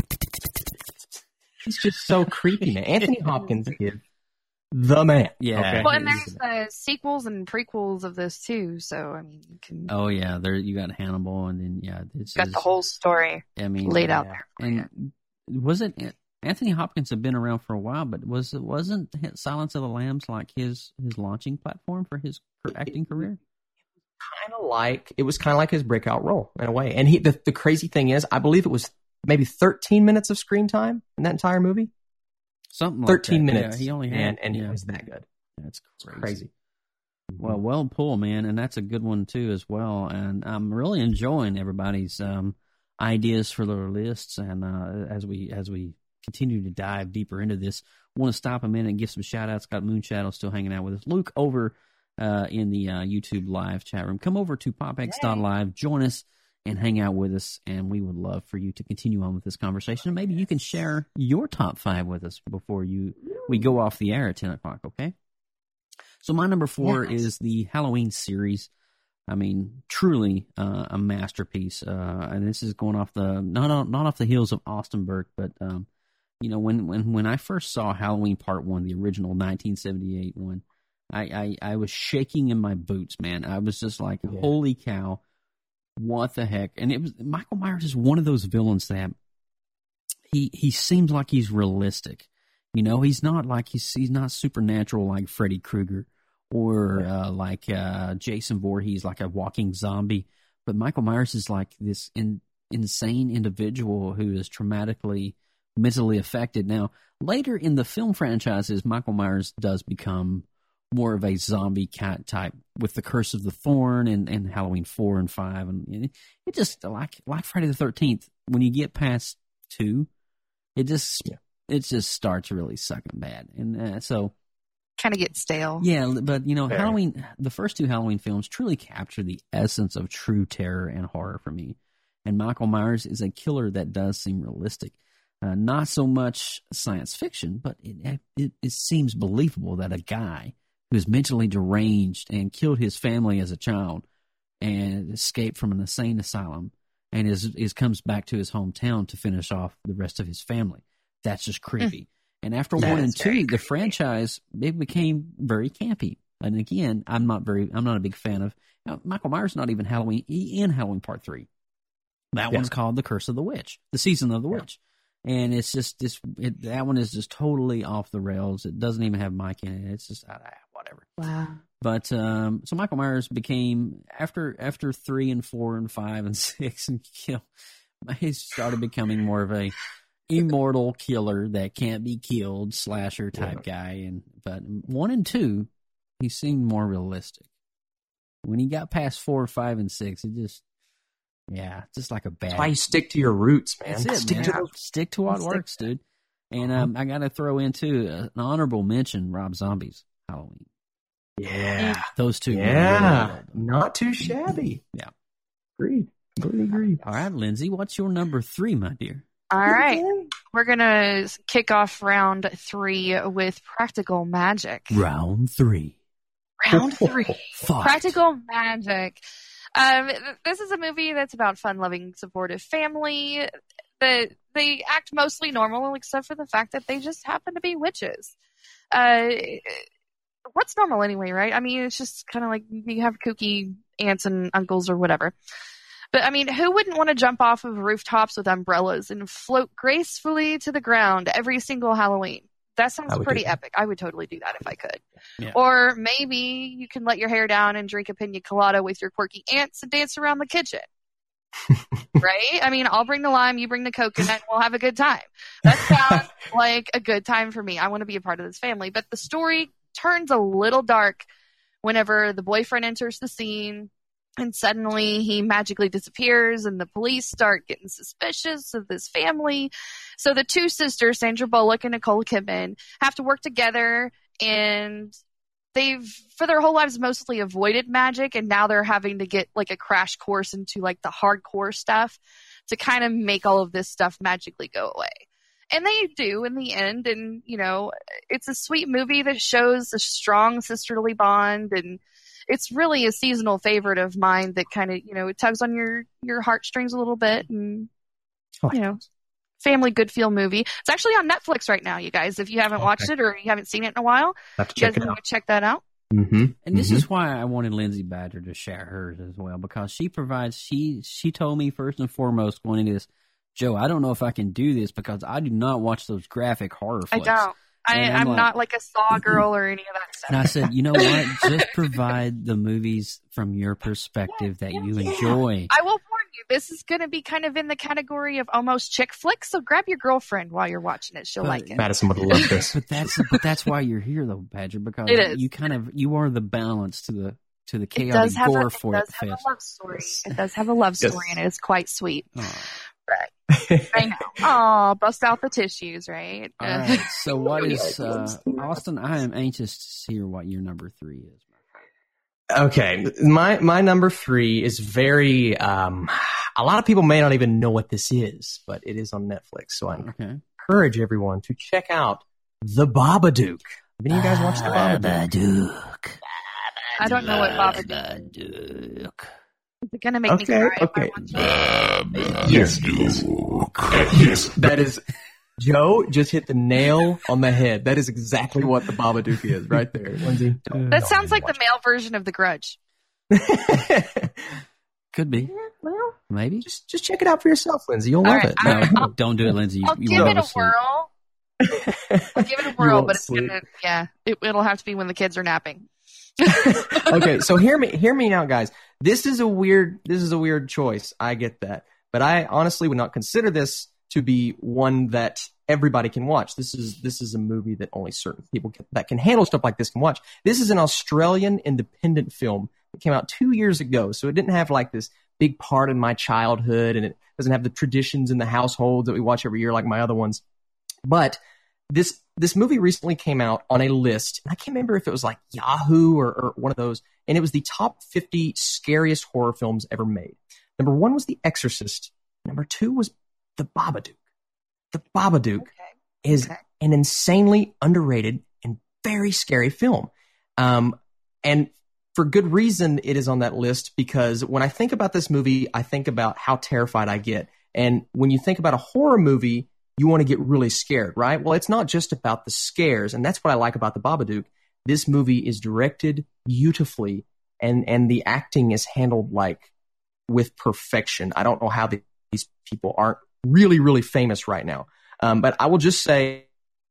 He's just so creepy, man. Anthony Hopkins is the man. Yeah. Okay? Well, and there's uh, sequels and prequels of this too, so I mean, you can Oh yeah, there you got Hannibal, and then yeah, this got is, the whole story I mean, laid out yeah. there. And was it Anthony Hopkins had been around for a while, but was it wasn't Silence of the Lambs like his his launching platform for his acting career? Kind of like it was kind of like his breakout role in a way. And he the, the crazy thing is, I believe it was maybe thirteen minutes of screen time in that entire movie. Something like thirteen that. minutes. Yeah, he only had, and and yeah. it was that good. That's crazy. Crazy. Well, well pulled, man, and that's a good one too as well. And I'm really enjoying everybody's um, ideas for their lists. And uh, as we as we continue to dive deeper into this, I want to stop a minute and give some shout outs. Got Moon Shadow still hanging out with us. Luke over uh, in the uh, YouTube live chat room. Come over to popx dot live, join us, and hang out with us. And we would love for you to continue on with this conversation. And maybe you can share your top five with us before you we go off the air at ten o'clock. Okay. So my number four Yes. is the Halloween series. I mean, truly uh, a masterpiece. Uh, and this is going off the not on, not off the heels of Austin Burke, but um, you know, when when when I first saw Halloween Part One, the original nineteen seventy-eight one, I, I I was shaking in my boots, man. I was just like, Yeah. holy cow, what the heck? And it was Michael Myers is one of those villains that he he seems like he's realistic. You know, he's not like he's he's not supernatural like Freddy Krueger or uh, like uh, Jason Voorhees, like a walking zombie. But Michael Myers is like this in, insane individual who is traumatically, mentally affected. Now, later in the film franchises, Michael Myers does become more of a zombie cat type with the Curse of the Thorn and, and Halloween four and five. And it just, like like Friday the thirteenth, when you get past two, it just yeah. it just starts really sucking bad. And uh, so... kind of get stale. Yeah, but, you know, Fair. Halloween, the first two Halloween films truly capture the essence of true terror and horror for me. And Michael Myers is a killer that does seem realistic. Uh, not so much science fiction, but it, it it seems believable that a guy who's mentally deranged and killed his family as a child and escaped from an insane asylum and is, is comes back to his hometown to finish off the rest of his family. That's just creepy. Mm. And after that one and two, the franchise, it became very campy. And again, I'm not very, I'm not a big fan of, you know, Michael Myers, not even Halloween, in Halloween Part three. That yeah. one's called The Curse of the Witch, The Season of the yeah. Witch. And it's just, this. It, that one is just totally off the rails. It doesn't even have Mike in it. It's just, ah, whatever. Wow. But, um, so Michael Myers became, after after three and four and five and six, and you know, he started becoming more of a immortal killer that can't be killed, slasher type yeah. guy. And but one and two, he seemed more realistic. When he got past four, five, and six, it just, yeah, just like a bad. That's why you stick to your roots, man. That's it, stick man. To those, stick to what works, to dude. And um, I got to throw in too an honorable mention: Rob Zombie's Halloween. Yeah, those two. Yeah, really not too shabby. Yeah, agreed. Completely agreed. All right, Lindsay, what's your number three, my dear? All right, we're gonna kick off round three with Practical Magic. Round three. Round three. Practical Magic. Um, this is a movie that's about fun-loving, supportive family. The, they act mostly normal, except for the fact that they just happen to be witches. Uh, what's normal anyway, right? I mean, it's just kind of like you have kooky aunts and uncles or whatever. But, I mean, who wouldn't want to jump off of rooftops with umbrellas and float gracefully to the ground every single Halloween? That sounds pretty epic. I would totally do that if I could. Yeah. Or maybe you can let your hair down and drink a pina colada with your quirky aunts and dance around the kitchen. Right? I mean, I'll bring the lime, you bring the coconut, and we'll have a good time. That sounds like a good time for me. I want to be a part of this family. But the story turns a little dark whenever the boyfriend enters the scene and suddenly he magically disappears and the police start getting suspicious of this family. So the two sisters, Sandra Bullock and Nicole Kidman, have to work together, and they've, for their whole lives, mostly avoided magic, and now they're having to get like a crash course into like the hardcore stuff to kind of make all of this stuff magically go away. And they do in the end, and, you know, it's a sweet movie that shows a strong sisterly bond, and it's really a seasonal favorite of mine that kind of, you know, it tugs on your, your heartstrings a little bit, and, you know, family good feel movie. It's actually on Netflix right now, you guys. If you haven't okay. watched it or you haven't seen it in a while, have to you check guys it want out. to check that out. Mm-hmm. And this mm-hmm. is why I wanted Lindsay Badger to share hers as well, because she provides, she, she told me first and foremost going into this, Joe, I don't know if I can do this because I do not watch those graphic horror flicks. I don't. I, I'm, I'm like, not like a Saw girl or any of that stuff. And I said, you know what? Just provide the movies from your perspective yeah, that yeah, you enjoy. Yeah. I will warn you, this is going to be kind of in the category of almost chick flicks, so grab your girlfriend while you're watching it. She'll but, like it. Madison would love this. But that's but that's why you're here, though, Badger, because it is. you kind of you are the balance to the to the chaotic gore a, for it. it. Does have a love story. It does have a love story, yes. and it is quite sweet. Oh. Right. I know. Oh, bust out the tissues, right? All right. So what is, uh, Austin, I am anxious to hear what your number three is. Okay. My, my number three is very, um, a lot of people may not even know what this is, but it is on Netflix. So I okay. encourage everyone to check out The Babadook. Have any of you guys watched The Babadook? Babadook. I don't know what Babadook is. Is it going to make okay, me cry? Okay. Uh, yes, yes. Yes. That is, Joe just hit the nail on the head. That is exactly what the Babadook is right there, Lindsay. That no, sounds like the male version of The Grudge. Could be. Yeah, well, maybe. Just just check it out for yourself, Lindsay. You'll love right, it. No, don't do it, Lindsay. You, I'll you give it a sleep. whirl. I'll give it a whirl, but it's gonna, yeah, it, it'll have to be when the kids are napping. Okay, so hear me, hear me now, guys. This is a weird, this is a weird choice. I get that, but I honestly would not consider this to be one that everybody can watch. This is this is a movie that only certain people can, that can handle stuff like this can watch. This is an Australian independent film that came out two years ago, so it didn't have like this big part in my childhood, and it doesn't have the traditions in the household that we watch every year like my other ones. But this this movie recently came out on a list, and I can't remember if it was like Yahoo or, or one of those, and it was the top fifty scariest horror films ever made. Number one was The Exorcist. Number two was The Babadook. The Babadook okay. is okay. an insanely underrated and very scary film. Um, and for good reason it is on that list, because when I think about this movie, I think about how terrified I get. And when you think about a horror movie, you want to get really scared, right? Well, it's not just about the scares, and that's what I like about The Babadook. This movie is directed beautifully, and, and the acting is handled like with perfection. I don't know how the, these people aren't really, really famous right now. Um, but I will just say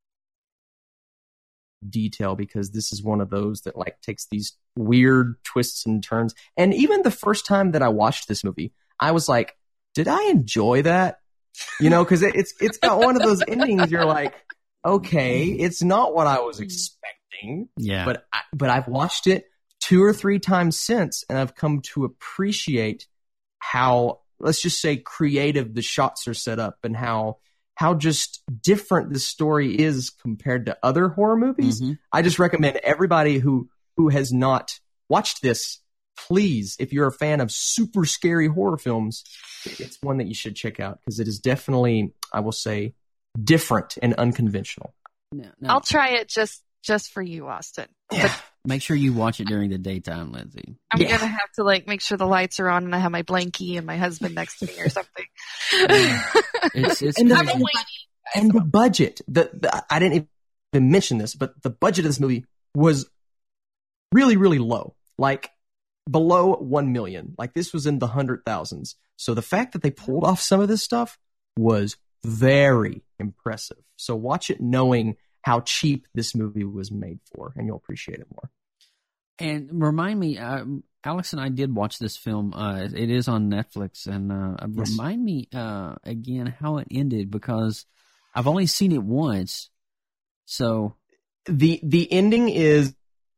detail, because this is one of those that like takes these weird twists and turns. And even the first time that I watched this movie, I was like, did I enjoy that? You know, because it, it's it's got one of those endings you're like, okay, it's not what I was expecting. Yeah. But I, but I've watched it two or three times since, and I've come to appreciate how, let's just say, creative the shots are set up, and how how just different the story is compared to other horror movies. Mm-hmm. I just recommend everybody who who has not watched this, please, if you're a fan of super scary horror films, it's one that you should check out, because it is definitely, I will say, different and unconventional. No, no. I'll try it just just for you, Austin. Yeah. But make sure you watch it during the daytime, Lindsay. I'm yeah. gonna have to like make sure the lights are on and I have my blankie and my husband next to me or something. Yeah. It's, it's and, the, I'm and, and the budget, the, the I didn't even mention this, but the budget of this movie was really, really low, like below one million. Like this was in the hundred thousands. So the fact that they pulled off some of this stuff was very impressive. So watch it knowing how cheap this movie was made for, and you'll appreciate it more. And remind me, uh, Alex and I did watch this film. Uh, it is on Netflix, and uh, yes. remind me uh, again how it ended, because I've only seen it once. So the the ending is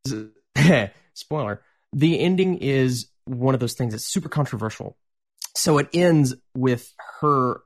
spoiler. The ending is one of those things that's super controversial. So it ends with her.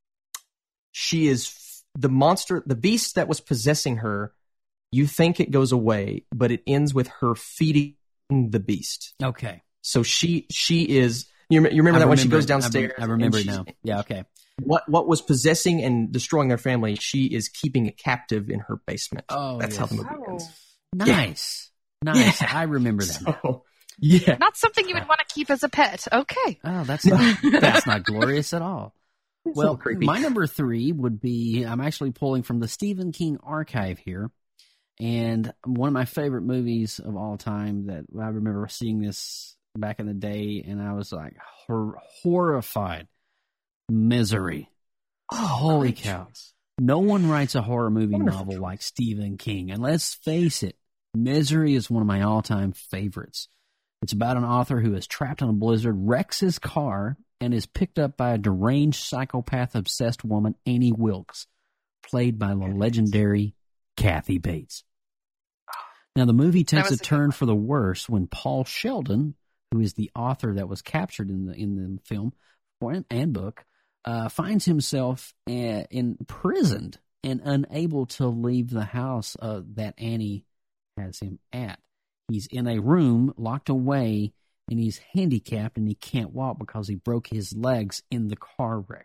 She is the monster, the beast that was possessing her. You think it goes away, but it ends with her feeding the beast. Okay. So she she is. You, you remember I that remember, when she goes downstairs? I remember it now. Yeah. Okay. What what was possessing and destroying their family? She is keeping it captive in her basement. Oh, that's yes. how the movie Oh. ends. Nice. Yeah. Nice. Yeah. I remember that. So, yeah. Not something you would want to keep as a pet. Okay. Oh, that's not that's not glorious at all. It's well, creepy. My number three would be, I'm actually pulling from the Stephen King archive here, and one of my favorite movies of all time that I remember seeing this back in the day, and I was like hor- horrified. Misery. Oh, holy cow. Choice. No one writes a horror movie Wonderful novel choice. like Stephen King, and let's face it, Misery is one of my all-time favorites. It's about an author who is trapped in a blizzard, wrecks his car, and is picked up by a deranged psychopath-obsessed woman, Annie Wilkes, played by the legendary Kathy Bates. Now, the movie takes a turn for the worse when Paul Sheldon, who is the author that was captured in the in the film and book, uh, finds himself uh, imprisoned and unable to leave the house uh, that Annie has him at. He's in a room locked away, and he's handicapped, and he can't walk because he broke his legs in the car wreck.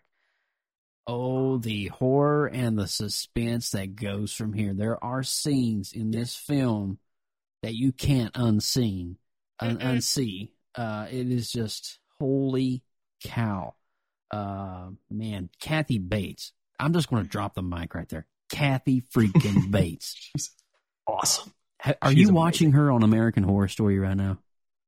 Oh, the horror and the suspense that goes from here. There are scenes in this film that you can't unseen, un- unsee. Uh, it is just holy cow. Uh, man, Kathy Bates. I'm just going to drop the mic right there. Kathy freaking Bates. She's awesome. Are She's you amazing. watching her on American Horror Story right now?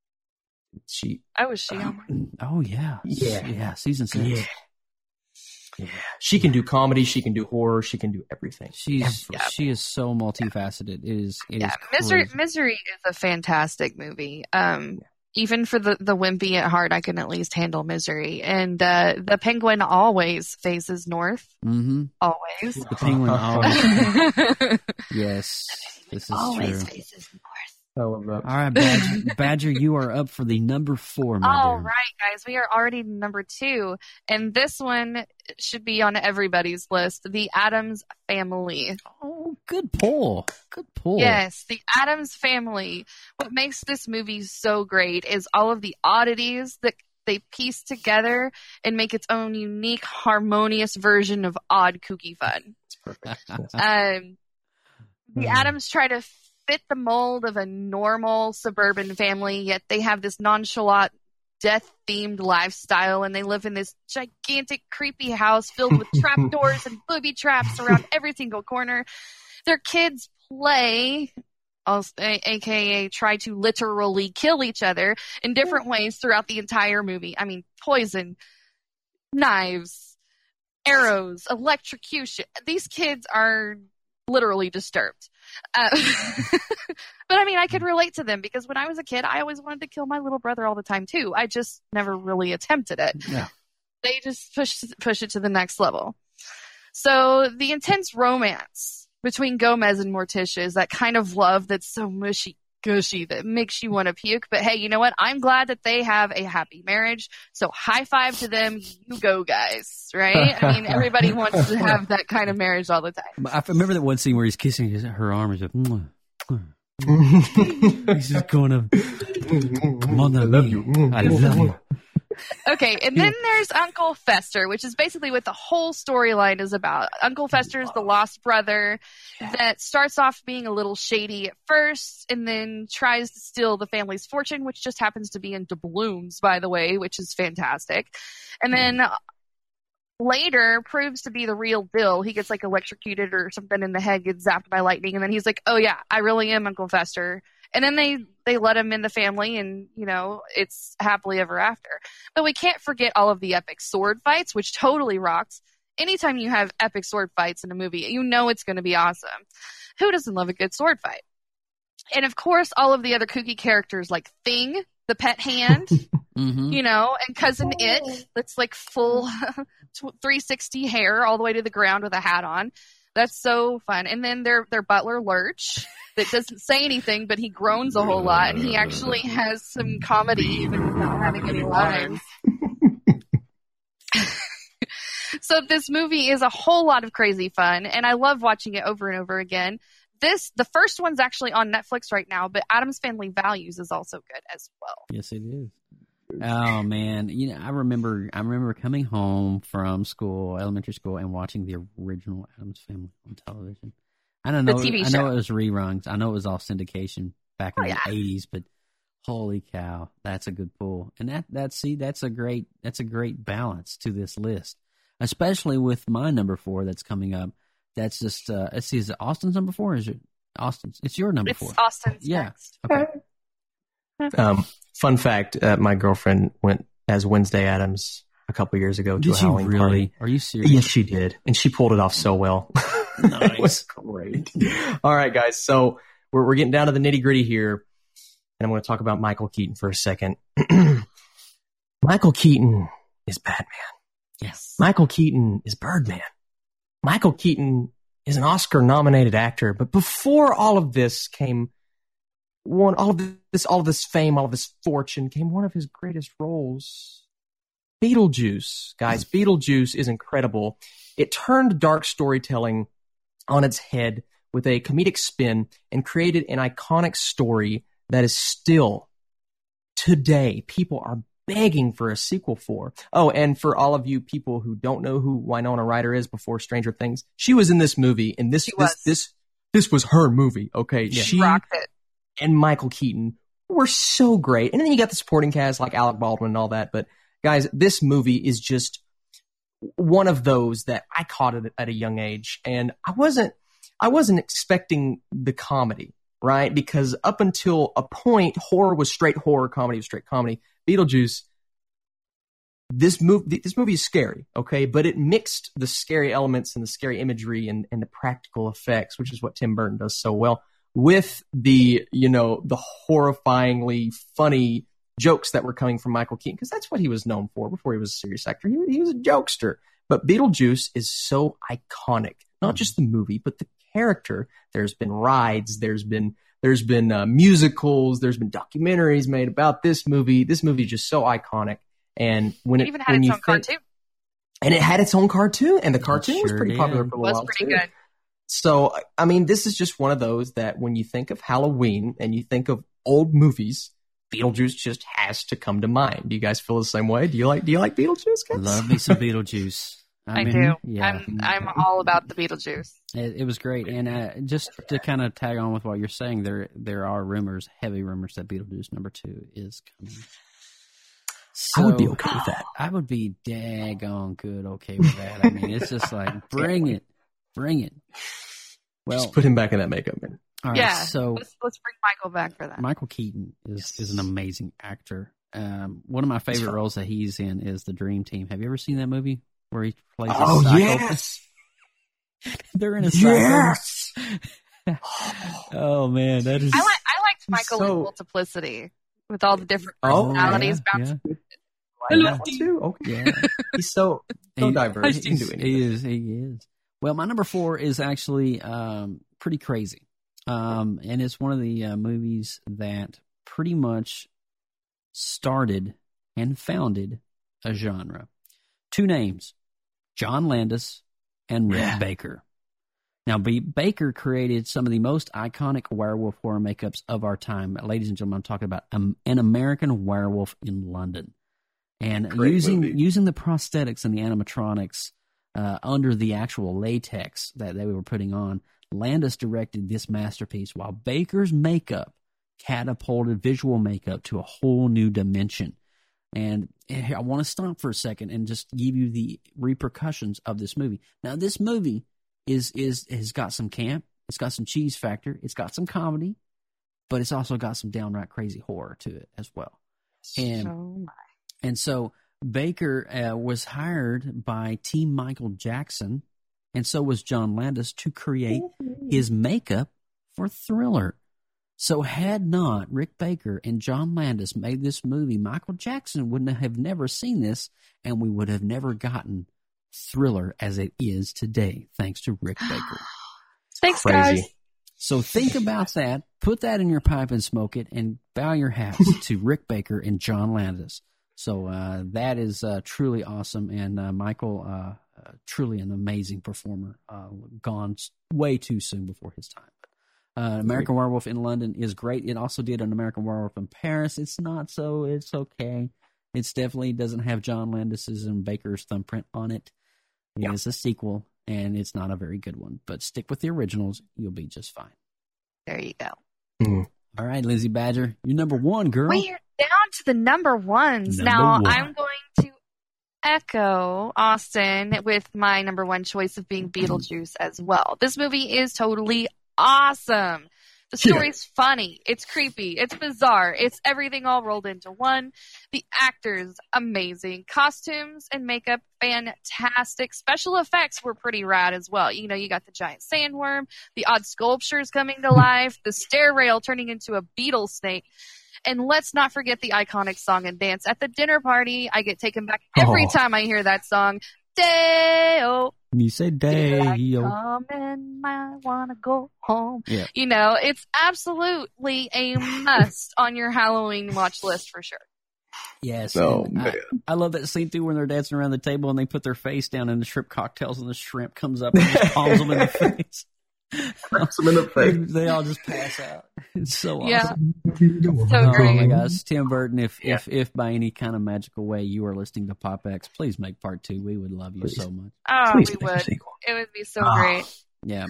She. Oh, was she on? Oh, yeah. Yeah. Yeah, season six. Yeah. Yeah, she can do comedy, she can do horror, she can do everything. She's Yeah. she is so multifaceted. It is it Yeah, is Misery crazy. Misery is a fantastic movie. Um, even for the the wimpy at heart, I can at least handle Misery. And uh, the penguin always faces north. Mm-hmm. Always. The penguin always. Yes, this is always true. faces north. I love that. All right, Badger, Badger, you are up for the number four, my All dear. right, guys, we are already number two, and this one should be on everybody's list: The Addams Family. Oh, good pull. Good pull. Yes, The Addams Family. What makes this movie so great is all of the oddities that they piece together and make its own unique, harmonious version of odd, kooky fun. It's perfect. Yes. Um, the Addams try to fit the mold of a normal suburban family, yet they have this nonchalant, death-themed lifestyle, and they live in this gigantic, creepy house filled with trapdoors and booby traps around every single corner. Their kids play, also, a- aka try to literally kill each other in different ways throughout the entire movie. I mean, poison, knives, arrows, electrocution. These kids are literally disturbed. Uh, but I mean, I could relate to them because when I was a kid, I always wanted to kill my little brother all the time too. I just never really attempted it. Yeah. They just push push it to the next level. So the intense romance between Gomez and Morticia is that kind of love that's so mushy gushy that makes you want to puke. But hey, you know what? I'm glad that they have a happy marriage. So high five to them. You go, guys. Right? I mean, everybody wants to have that kind of marriage all the time. I remember that one scene where he's kissing his, her arm. He's like, "Mwah, mwah." He's just going to, come on, I love you. I love you. Okay, and then there's Uncle Fester, which is basically what the whole storyline is about. Uncle Fester is the lost brother that starts off being a little shady at first and then tries to steal the family's fortune, which just happens to be in doubloons, by the way, which is fantastic. And then later proves to be the real deal. He gets like electrocuted or something in the head, gets zapped by lightning, and then he's like, oh yeah, I really am Uncle Fester. And then they, they let him in the family and, you know, it's happily ever after. But we can't forget all of the epic sword fights, which totally rocks. Anytime you have epic sword fights in a movie, you know it's going to be awesome. Who doesn't love a good sword fight? And of course, all of the other kooky characters like Thing, the pet hand, mm-hmm. you know, and Cousin It, that's like full three sixty hair all the way to the ground with a hat on. That's so fun. And then their their butler, Lurch, that doesn't say anything, but he groans a whole lot, and he actually has some comedy even without having any lines. So this movie is a whole lot of crazy fun, and I love watching it over and over again. This, the first one's actually on Netflix right now, but Addams Family Values is also good as well. Yes, it is. Oh man, you know, I remember, I remember coming home from school, elementary school, and watching the original Addams Family on television. I don't know, The T V I show. know it was reruns. I know it was all syndication back in Oh, the yeah. eighties, but holy cow, that's a good pull. And that, that, see, that's a great, that's a great balance to this list, especially with my number four that's coming up. That's just, uh, let's see, is it Austin's number four? Or is it Austin's? It's your number It's four. Austin's Yeah. next. Okay. Um, fun fact: uh, my girlfriend went as Wednesday Addams a couple years ago to Did a she Halloween really? party. Are you serious? Yes, she did, and she pulled it off so well. It was great. All right, guys. So we're we're getting down to the nitty gritty here, and I'm going to talk about Michael Keaton for a second. Michael Keaton is Batman. Yes. Michael Keaton is Birdman. Michael Keaton is an Oscar-nominated actor, but before all of this came one, all of this, all of this fame, all of this fortune came one of his greatest roles, Beetlejuice. Guys, Beetlejuice is incredible. It turned dark storytelling on its head with a comedic spin and created an iconic story that is still, today, people are begging for a sequel for. Oh, and for all of you people who don't know who Winona Ryder is before Stranger Things, she was in this movie, and this She this was. this this was her movie. Okay, Yeah. she Rocked it. and Michael Keaton were so great, and then you got the supporting cast like Alec Baldwin and all that. But guys, this movie is just one of those that I caught it at a young age, and I wasn't I wasn't expecting the comedy, right? Because up until a point, horror was straight horror, comedy was straight comedy. Beetlejuice this movie, this movie is scary, okay, but it mixed the scary elements and the scary imagery and, and the practical effects, which is what Tim Burton does so well, with the, you know, the horrifyingly funny jokes that were coming from Michael Keaton, because that's what he was known for before he was a serious actor. He, he was a jokester. But Beetlejuice is so iconic, not just the movie, but the character. There's been rides, there's been there's been uh, musicals, there's been documentaries made about this movie. This movie is just so iconic. And when it, it even had when its you own think, cartoon. And it had its own cartoon, and the cartoon Sure was pretty did. popular for a It was while pretty too. good. So, I mean, this is just one of those that when you think of Halloween and you think of old movies, Beetlejuice just has to come to mind. Do you guys feel the same way? Do you like Do you like Beetlejuice, guys? Love me some Beetlejuice. I, I mean, do. Yeah, I'm I'm all about the Beetlejuice. it, it was great. And uh, just to kind of tag on with what you're saying, there there are rumors, heavy rumors, that Beetlejuice number two is coming. So, I would be okay with that. I would be daggone good okay with that. I mean, it's just like, bring it, bring it. Well, Just put him back in that makeup, man. all right, Yeah. so let's let's bring Michael back for that. Michael Keaton is, is an amazing actor. Um, one of my favorite roles that he's in is The Dream Team. Have you ever seen that movie where he plays a Oh, psycho? yes. They're in a Yes. psycho. Oh, man, that is... I like I liked Michael So- in Multiplicity with all the different Oh, personalities yeah, bouncing. yeah. I like that one too. Okay. Yeah. He's so so He- diverse. He can do anything. He is. He is. Well, my number four is actually um, pretty crazy, um, and it's one of the uh, movies that pretty much started and founded a genre. Two names: John Landis and Rick Yeah. Baker. Now, B- Baker created some of the most iconic werewolf horror makeups of our time. Ladies and gentlemen, I'm talking about um, An American Werewolf in London. And Great using movie. using the prosthetics and the animatronics uh, under the actual latex that they were putting on, Landis directed this masterpiece, while Baker's makeup catapulted visual makeup to a whole new dimension. And I want to stop for a second and just give you the repercussions of this movie. Now, this movie is is has got some camp, it's got some cheese factor, it's got some comedy, but it's also got some downright crazy horror to it as well. And Oh my. and so Baker uh, was hired by Team Michael Jackson, and so was John Landis, to create his makeup for Thriller. So had not Rick Baker and John Landis made this movie, Michael Jackson wouldn't have never seen this, and we would have never gotten Thriller as it is today, thanks to Rick Baker. Thanks, Crazy. guys. So think about that, put that in your pipe and smoke it, and bow your hats to Rick Baker and John Landis. So uh, that is uh, truly awesome, and uh, Michael, uh, uh, truly an amazing performer, uh, gone s- way too soon before his time. Uh, American Werewolf in London is great. It also did an American Werewolf in Paris. It's not so, it's okay. It's definitely doesn't have John Landis's and Baker's thumbprint on it. It Yeah. is a sequel, and it's not a very good one. But stick with the originals, you'll be just fine. There you go. Mm. All right, Lizzie Badger, you're number one, girl. We're down to the number ones. Number now, one. I'm going to echo Austin with my number one choice of being Beetlejuice as well. This movie is totally awesome. The story's funny. It's creepy. It's bizarre. It's everything all rolled into one. The actors, amazing. Costumes and makeup, fantastic. Special effects were pretty rad as well. You know, you got the giant sandworm, the odd sculptures coming to life, the stair rail turning into a beetle snake. And let's not forget the iconic song and dance. At the dinner party, I get taken back every Oh. time I hear that song. Day-o. You say Did I day, yo. come and I wanna go home. Yeah. You know, it's absolutely a must on your Halloween watch list for sure. Yes. Oh, and I, man. I love that scene too when they're dancing around the table and they put their face down and the shrimp cocktails and the shrimp comes up and just palms them in the face. Them in the face. They all just pass out. It's so awesome. Yeah. Oh So great. my gosh, Tim Burton! If if if by any kind of magical way you are listening to Pop X, please make part two. We would love you Please. so much. Oh, Please we make a would. sequel. It would be so Oh. great. Yeah.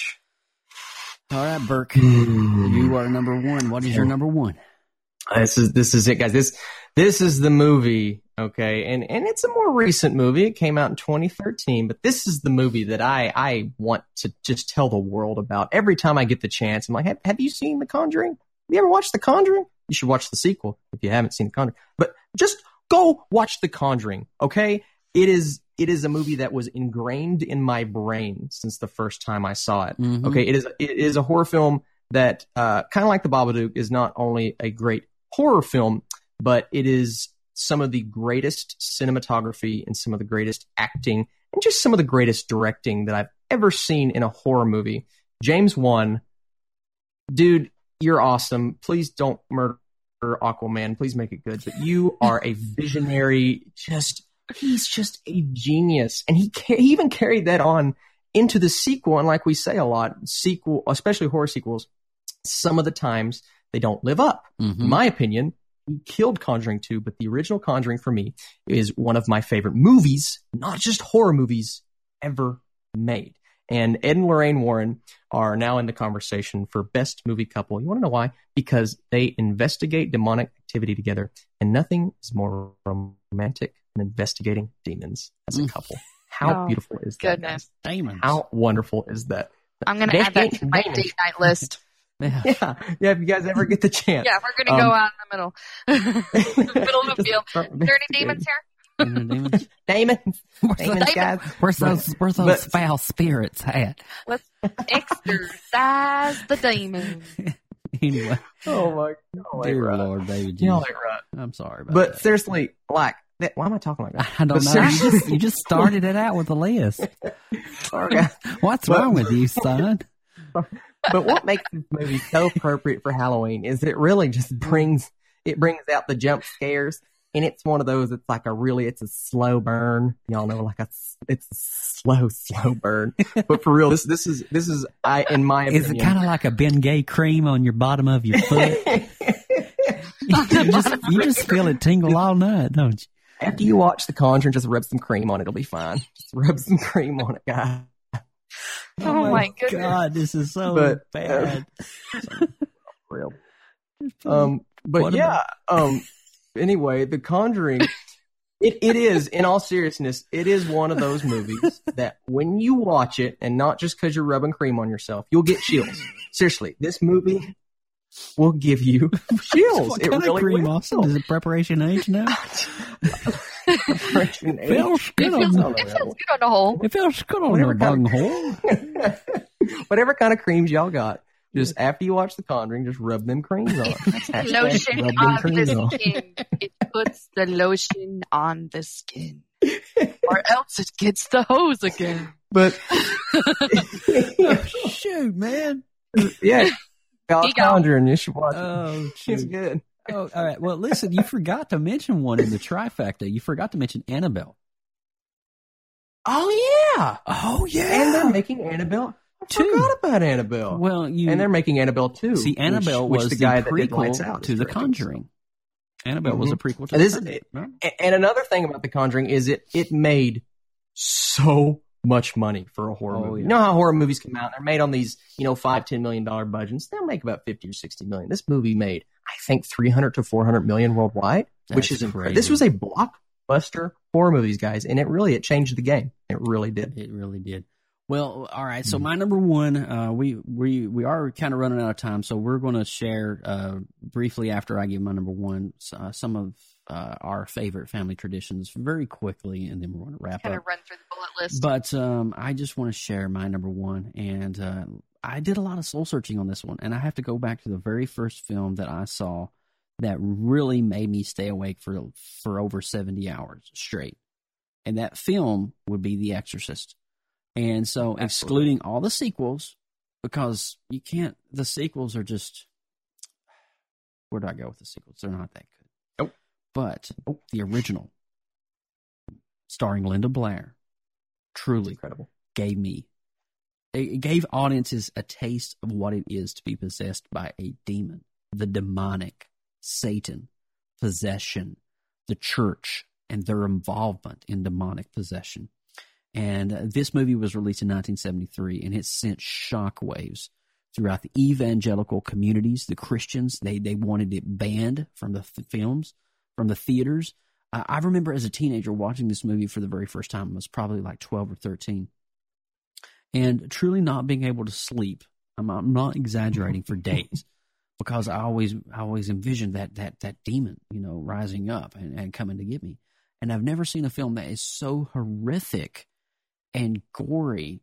All right, Burke, you are number one. What is your number one? This is this is it, guys. This this is the movie, okay, and and it's a more recent movie. It came out in twenty thirteen, but this is the movie that I I want to just tell the world about every time I get the chance. I'm like, have, have you seen The Conjuring? Have you ever watched The Conjuring? You should watch the sequel if you haven't seen The Conjuring. But just Go watch The Conjuring, okay? It is it is a movie that was ingrained in my brain since the first time I saw it. Mm-hmm. Okay, it is it is a horror film that, uh, kind of like The Babadook, is not only a great horror film, but it is some of the greatest cinematography and some of the greatest acting and just some of the greatest directing that I've ever seen in a horror movie. James Wan, dude, you're awesome. Please don't murder Aquaman. Please make it good. But you are a visionary, just, he's just a genius. And he, he even carried that on into the sequel. And like we say a lot, sequel, especially horror sequels, some of the times they don't live up. Mm-hmm. In my opinion, he killed Conjuring two, but the original Conjuring for me is one of my favorite movies, not just horror movies, ever made. And Ed and Lorraine Warren are now in the conversation for best movie couple. You want to know why? Because they investigate demonic activity together, and nothing is more romantic than investigating demons as a couple. How oh, beautiful is goodness. that? Demons. How wonderful is that? I'm going to add that to my date night list. Yeah. yeah, yeah. If you guys ever get the chance, yeah, we're going to um, go out in the middle, middle of the field. Are there any demons here? Demons. Demons. Where's, Demons, guys. Where's those, where's those but, foul spirits at? Let's exorcise the demon. Anyway. Oh my, oh dear right. Lord, baby. You know right. I'm sorry about but that. seriously, like, that, why am I talking like that? I don't but know. You just, you just started it out with a list. Okay. What's but, wrong with you, son? But what makes this movie so appropriate for Halloween is it really just brings it brings out the jump scares, and it's one of those. It's like a really, it's a slow burn. Y'all know, like a it's a slow, slow burn. But for real, this this is this is I in my opinion. Is it kind of like a Bengay cream on your bottom of your foot? you, just, you just feel it tingle all night, don't you? After you watch The Conjuring, just rub some cream on it. It'll be fine. Just rub some cream on it, guys. Oh, oh my goodness. God, this is so but, bad. Uh, real. Um, but what yeah, about- um, anyway, The Conjuring, it, it is, in all seriousness, it is one of those movies that when you watch it, and not just because you're rubbing cream on yourself, you'll get chills. Seriously, this movie will give you chills. What it kind really of cream, will. Austin? Is it Preparation H now? Preparation H. Feels good it feels, on, it feels good on the whole. It feels good on Whatever the kind bung of, hole. Whatever kind of creams y'all got, just after you watch The Conjuring, just rub them creams on. Lotion rub them on creams the on. skin. It puts the lotion on the skin. Or else it gets the hose again. But oh, shoot, man. Yeah. God, Conjuring, you should watch it. Oh, she's good. Oh, all right. Well, listen, you forgot to mention one in the trifecta. You forgot to mention Annabelle. Oh, yeah. Oh, yeah. And they're making Annabelle. I two. forgot about Annabelle. Well, you and they're making Annabelle two. See, Annabelle which, was which the, guy the that did Lights prequel Out to The Conjuring. Annabelle mm-hmm. was a prequel to and The this, Conjuring. It, no? And another thing about The Conjuring is it it made so much money for a horror Oh, movie. yeah. You know how horror movies come out? They're made on these, you know, five, ten million dollar budgets. They'll make about fifty or sixty million. This movie made, I think, three hundred to four hundred million worldwide, That's which is incredible. crazy. This was a blockbuster horror movies, guys, and it really it changed the game. It really did. It really did. Well, all right. So my number one, uh, we we we are kind of running out of time, so we're going to share uh, briefly after I give my number one uh, some of uh, our favorite family traditions very quickly, and then we're going to wrap kind up. of run through the bullet list. But um, I just want to share my number one, and uh, I did a lot of soul searching on this one, and I have to go back to the very first film that I saw that really made me stay awake for for over seventy hours straight, and that film would be The Exorcist. And so, Absolutely. excluding all the sequels, because you can't, the sequels are just, where do I go with the sequels? They're not that good. Nope. But the original, starring Linda Blair, truly incredible. Gave me, it gave audiences a taste of what it is to be possessed by a demon, the demonic, Satan, possession, the church, and their involvement in demonic possession. And uh, this movie was released in nineteen seventy-three, and it sent shockwaves throughout the evangelical communities. The Christians, they they wanted it banned from the th- films, from the theaters. Uh, I remember as a teenager watching this movie for the very first time. I was probably like twelve or thirteen. And truly not being able to sleep. I'm, I'm not exaggerating, for days. because I always I always envisioned that that that demon, you know, rising up and, and coming to get me. And I've never seen a film that is so horrific and gory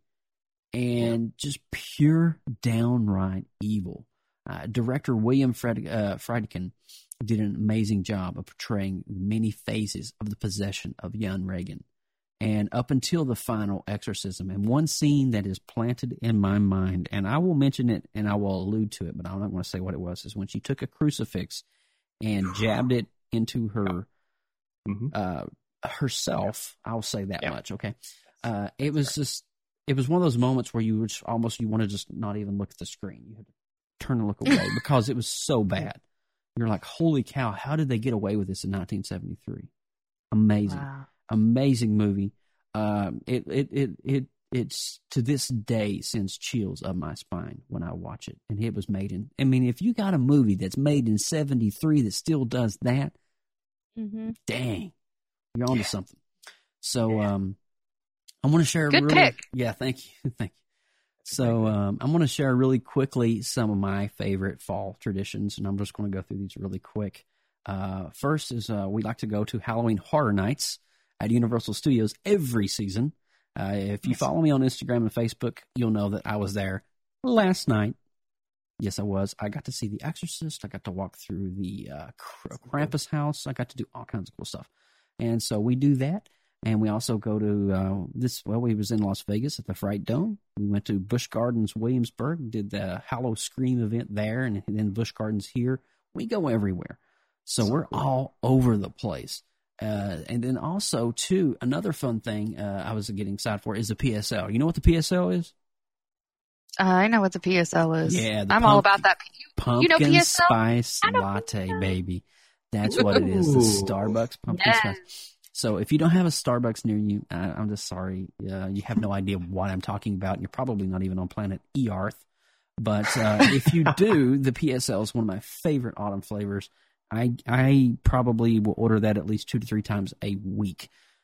and just pure downright evil. Uh, director William Fred, uh, Friedkin did an amazing job of portraying many phases of the possession of young Regan. And up until the final exorcism, and one scene that is planted in my mind, and I will mention it and I will allude to it, but I'm not going to say what it was, is when she took a crucifix and jabbed it into her mm-hmm. uh, herself. I'll say that yeah. much, okay? Uh, it was just, it was one of those moments where you would almost, you want to just not even look at the screen. You had to turn and look away because it was so bad. You're like, holy cow, how did they get away with this in nineteen seventy-three? Amazing. Wow. Amazing movie. Um, it, it, it, it, it's to this day sends chills up my spine when I watch it. And it was made in, I mean, if you got a movie that's made in seventy-three that still does that, mm-hmm. dang, you're onto something. So, um, I want to share. Good really, pick. Yeah, thank you. Thank you. So, um, I'm going to share really quickly some of my favorite fall traditions, and I'm just going to go through these really quick. Uh, first is, uh, we like to go to Halloween Horror Nights at Universal Studios every season. Uh, if you follow me on Instagram and Facebook, you'll know that I was there last night. Yes, I was. I got to see The Exorcist. I got to walk through the uh, Krampus house. I got to do all kinds of cool stuff. And so we do that. And we also go to uh, this, well, we was in Las Vegas at the Fright Dome. We went to Busch Gardens, Williamsburg, did the Hallow Scream event there, and then Busch Gardens here. We go everywhere. So, so we're cool. all over the place. Uh, and then also, too, another fun thing uh, I was getting excited for is the P S L. You know what the P S L is? Uh, I know what the P S L is. Yeah, I'm pump, all about that. You, pumpkin you know P S L? Spice latte, baby. That's what it is. The Starbucks pumpkin yes. spice. So if you don't have a Starbucks near you, I, I'm just sorry. Uh, you have no idea what I'm talking about. And you're probably not even on planet Earth. But uh, if you do, the P S L is one of my favorite autumn flavors. I I probably will order that at least two to three times a week.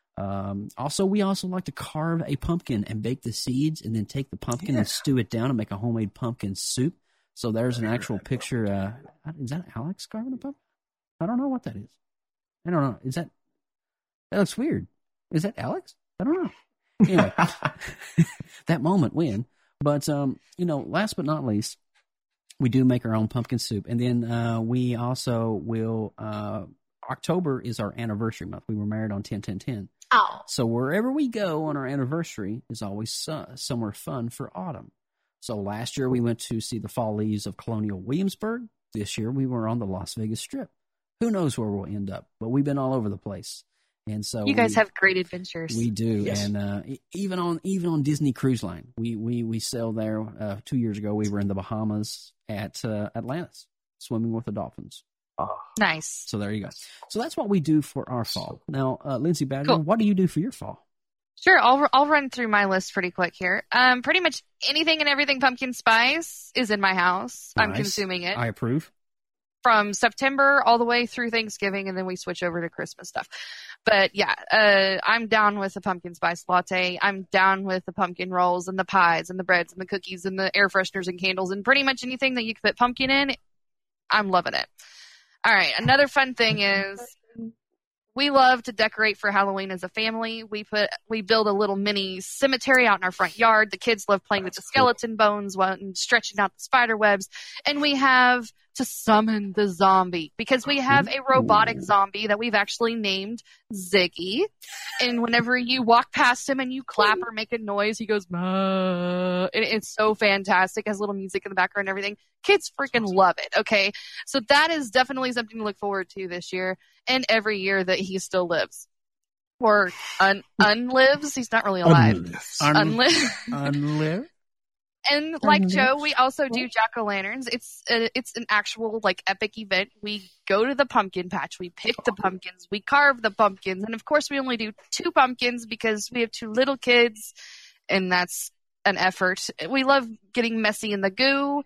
Um, also, we also like to carve a pumpkin and bake the seeds and then take the pumpkin yeah. and stew it down and make a homemade pumpkin soup. So there's an actual picture. Uh, is that Alex carving a pumpkin? I don't know what that is. I don't know. Is that... That looks weird. Is that Alex? I don't know. Anyway, that moment when. But, um, you know, last but not least, we do make our own pumpkin soup. And then uh, we also will, uh, October is our anniversary month. We were married on ten ten ten. Oh. So wherever we go on our anniversary is always su- somewhere fun for autumn. So last year we went to see the fall leaves of Colonial Williamsburg. This year we were on the Las Vegas Strip. Who knows where we'll end up, but we've been all over the place. And so you guys we, have great adventures. We do, yes. and uh, even on even on Disney Cruise Line, we we we sail there. Uh, two years ago, we were in the Bahamas at uh, Atlantis, swimming with the dolphins. Oh. Nice. So there you go. So that's what we do for our fall. Now, uh, Lindsay Badger, cool. what do you do for your fall? Sure, I'll I'll run through my list pretty quick here. Um, pretty much anything and everything pumpkin spice is in my house. Nice. I'm consuming it. I approve. From September all the way through Thanksgiving, and then we switch over to Christmas stuff. But yeah, uh, I'm down with the pumpkin spice latte. I'm down with the pumpkin rolls and the pies and the breads and the cookies and the air fresheners and candles and pretty much anything that you can put pumpkin in. I'm loving it. All right, another fun thing is we love to decorate for Halloween as a family. We put we build a little mini cemetery out in our front yard. The kids love playing That's with the skeleton cool. bones and stretching out the spider webs. And we have to summon the zombie because we have a robotic zombie that we've actually named Ziggy. And whenever you walk past him and you clap or make a noise, he goes, "Bah." And it's so fantastic. It has little music in the background and everything. Kids freaking love it. Okay. So that is definitely something to look forward to this year and every year that he still lives. Or un- unlives. He's not really alive. Unlives. Unlive. Unlive. And like Joe, we also do jack-o'-lanterns. It's a, it's an actual like epic event. We go to the pumpkin patch. We pick the pumpkins. We carve the pumpkins. And of course, we only do two pumpkins because we have two little kids, and that's an effort. We love getting messy in the goo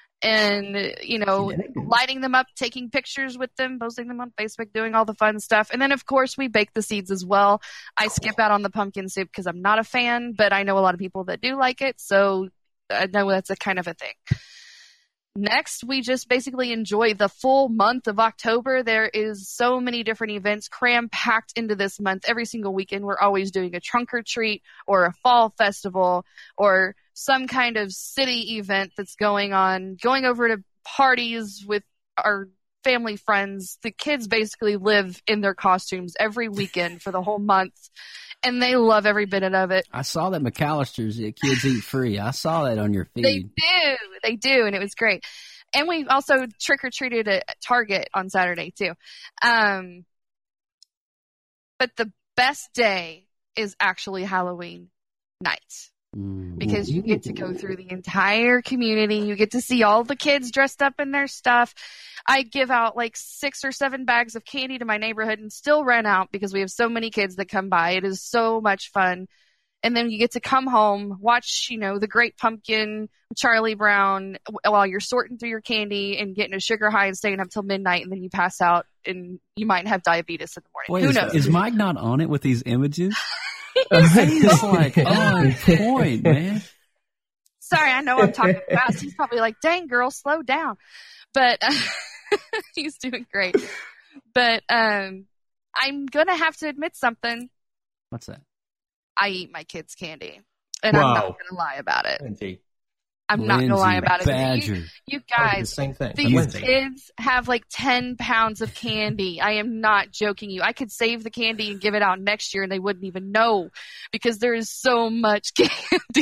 and, you know, lighting them up, taking pictures with them, posting them on Facebook, doing all the fun stuff. And then, of course, we bake the seeds as well. I skip out on the pumpkin soup because I'm not a fan, but I know a lot of people that do like it. So I know that's a kind of a thing. next, we just basically enjoy the full month of October. There is so many different events cram-packed into this month. Every single weekend, we're always doing a trunk or treat or a fall festival or some kind of city event that's going on, going over to parties with our family friends. The kids basically live in their costumes every weekend for the whole month, and they love every bit of it. I saw that McAllister's at Kids Eat Free. I saw that on your feed. They do. They do, and it was great. And we also trick-or-treated at Target on Saturday, too. Um, but the best day is actually Halloween night. Because you get to go through the entire community. You get to see all the kids dressed up in their stuff. I give out like six or seven bags of candy to my neighborhood and still run out because we have so many kids that come by. It is so much fun. And then you get to come home, watch, you know, The Great Pumpkin, Charlie Brown, while you're sorting through your candy and getting a sugar high and staying up till midnight, and then you pass out and you might have diabetes in the morning. Wait, Who is, knows? Is Mike not on it with these images? He's like on point, man. Sorry, I know I'm talking fast. He's probably like, dang, girl, slow down. But uh, he's doing great. But um, I'm going to have to admit something. What's that? I eat my kids' candy. And Wow. I'm not going to lie about it. Lindsay. I'm not going to lie about Badger. it. You, you I would do guys, the same thing. these Lindsay. kids have like ten pounds of candy. I am not joking you. I could save the candy and give it out next year and they wouldn't even know because there is so much candy.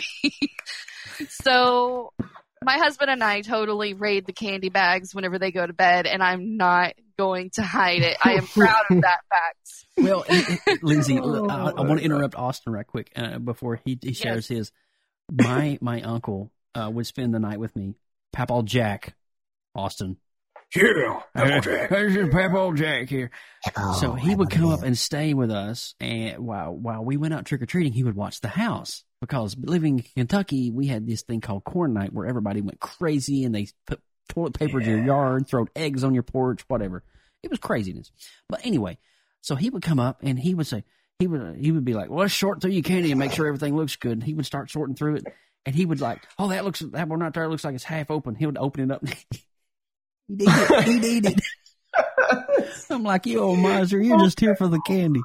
So my husband and I totally raid the candy bags whenever they go to bed, and I'm not going to hide it. I am proud of that fact. Well, it, it, Lindsay, I, I want to interrupt Austin right quick uh, before he, he shares Yes. his. My my uncle uh, would spend the night with me. Papaw Jack, Austin. Yeah, Papaw Jack. There's your Papaw Jack here. Oh, so he would come up and stay with us, and while while we went out trick or treating, he would watch the house. Because living in Kentucky, we had this thing called corn night where everybody went crazy and they put toilet paper in your yard, throw eggs on your porch, whatever. It was craziness. But anyway, so he would come up and he would say, he would he would be like, well, let's sort through your candy and make sure everything looks good. And he would start sorting through it. And he would like, oh, that looks, that one right there looks like it's half open. He would open it up. He did it. He did it. I'm like, you old miser, you're just here for the candy.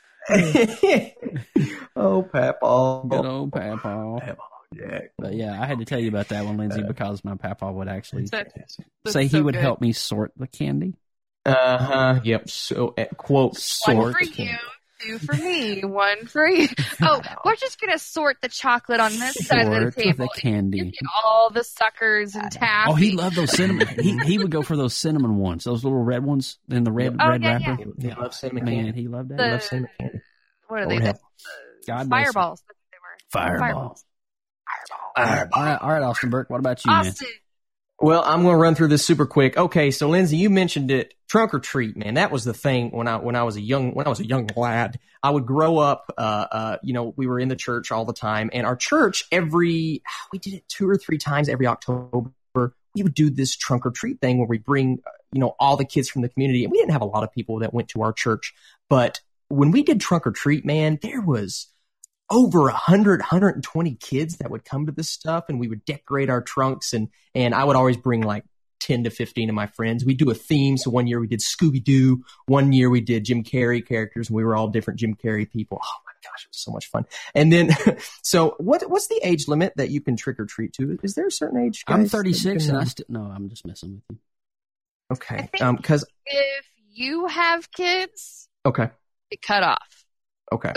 Oh, Papaw. Good old Papaw. Papaw Jack. But yeah, I had to tell you about that one, Lindsay, because my Papaw would actually That's say he so would good. help me sort the candy. Uh huh. Yep. So, uh, quote, One sort. for you, two for me, one for you. Oh, we're just going to sort the chocolate on this side of Sort the table. the candy. You get all the suckers and taffy. Oh, he loved those cinnamon. he he would go for those cinnamon ones, those little red ones in the red Oh, red yeah, wrapper. He loves cinnamon Man, candy. he loved that. The- He loves cinnamon candy. What are Lord they? help. The God bless him. fireballs. That's what they were. Fireball. Fireballs. All right, all right, Austin Burke. What about you, man? Austin. Well, I'm going to run through this super quick. Okay, so Lindsay, you mentioned it, trunk or treat, man. That was the thing when I when I was a young when I was a young lad. I would grow up. Uh, uh, you know, we were in the church all the time, and our church every we did it two or three times every October. We would do this trunk or treat thing where we bring uh, you know all the kids from the community, and we didn't have a lot of people that went to our church, but when we did trunk or treat, man, there was over one hundred, one hundred twenty kids that would come to this stuff, and we would decorate our trunks, and and I would always bring like ten to fifteen of my friends. We do a theme. So one year we did Scooby-Doo. One year we did Jim Carrey characters, and we were all different Jim Carrey people. Oh my gosh, it was so much fun. And then, so what what's the age limit that you can trick or treat to? Is there a certain age, guys, I'm that you thirty-six, can, and I uh, still no. I'm just messing with you. Okay, think- um, because If you have kids, okay, it cut off. okay,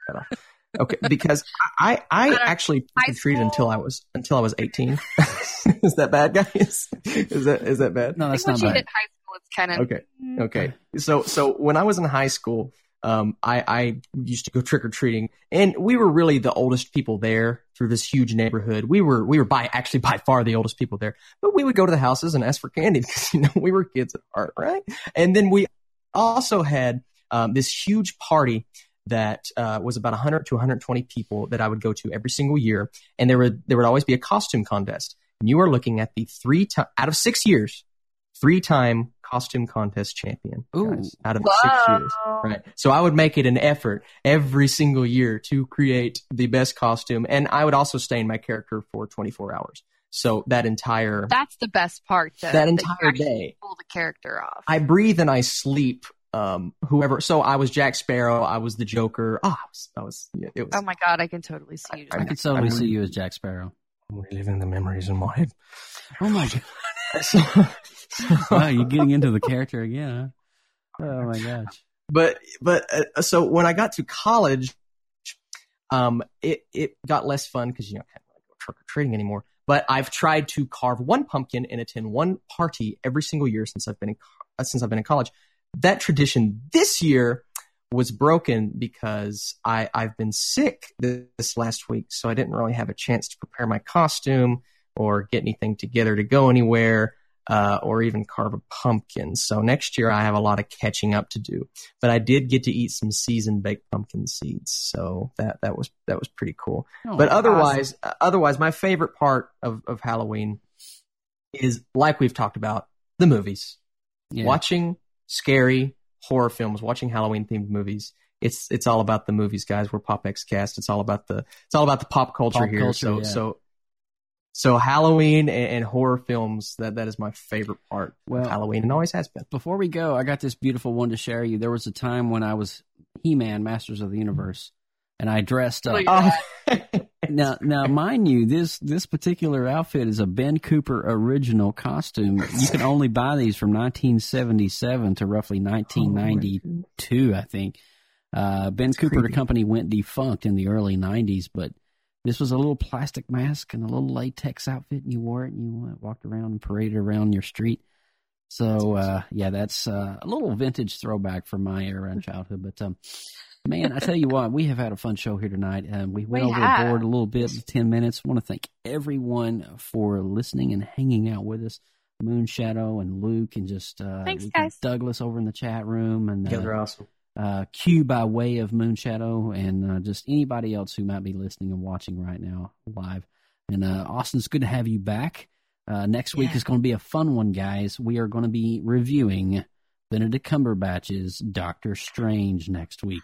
okay, because I I But, uh, actually trick high or treated school- until I was until I was eighteen. Is that bad, guys? Is that is that bad? No, I that's think once not you bad. hit high school, it's kind of Okay. Okay. So, so when I was in high school, um, I, I used to go trick or treating, and we were really the oldest people there through this huge neighborhood. We were, we were by actually by far the oldest people there, but we would go to the houses and ask for candy because, you know, we were kids at heart, right? And then we also had, um, this huge party that, uh, was about one hundred to one hundred twenty people that I would go to every single year. And there would, there would always be a costume contest. And you are looking at the three time out of six years, three time costume contest champion, guys, out of six years. Right. So I would make it an effort every single year to create the best costume. And I would also stay in my character for twenty-four hours. So that entire That's the best part. Though, that that entire you actually day, pull the character off. I breathe and I sleep. Um, whoever. So I was Jack Sparrow. I was the Joker. Oh, I was. I was yeah, it was. Oh my God, I can totally see you. I, I can totally I'm see re- you as Jack Sparrow. I'm reliving the memories in my head. Oh my God! Wow, you're getting into the character again, huh? Oh my gosh! But but uh, so when I got to college, um, it it got less fun because you know I can't really go trick or treating anymore. But I've tried to carve one pumpkin and attend one party every single year since I've been in uh, since I've been in college. That tradition this year was broken because I, I've been sick this last week, so I didn't really have a chance to prepare my costume or get anything together to go anywhere, uh, or even carve a pumpkin. So next year I have a lot of catching up to do. But I did get to eat some seasoned baked pumpkin seeds, so that that was that was pretty cool. Oh, but otherwise, awesome. uh, otherwise, my favorite part of, of Halloween is, like we've talked about, the movies. Yeah. Watching scary horror films, watching Halloween themed movies. It's it's all about the movies, guys. We're PopX Cast. It's all about the it's all about the pop culture pop here. Culture, so yeah. so so Halloween and, and horror films, that that is my favorite part well, of Halloween, and always has been. Before we go, I got this beautiful one to share you. There was a time when I was He-Man, Masters of the Universe, and I dressed up. Oh. Now, now, mind you, this this particular outfit is a Ben Cooper original costume. You can only buy these from nineteen seventy-seven to roughly nineteen ninety-two, I think. Uh, Ben That's Cooper, creepy. The company, went defunct in the early nineties, but this was a little plastic mask and a little latex outfit, and you wore it, and you walked around and paraded around your street. So, uh, yeah, that's uh, a little vintage throwback from my era and childhood, but... Um, Man, I tell you what, we have had a fun show here tonight. Um, we went we overboard a little bit, ten minutes. I want to thank everyone for listening and hanging out with us. Moonshadow and Luke and just uh, Thanks, guys. Douglas over in the chat room. And you guys uh, are awesome. Uh, Q by way of Moonshadow and uh, just anybody else who might be listening and watching right now live. And uh, Austin, it's good to have you back. Uh, next week yeah. is going to be a fun one, guys. We are going to be reviewing Benedict Cumberbatch's Doctor Strange next week.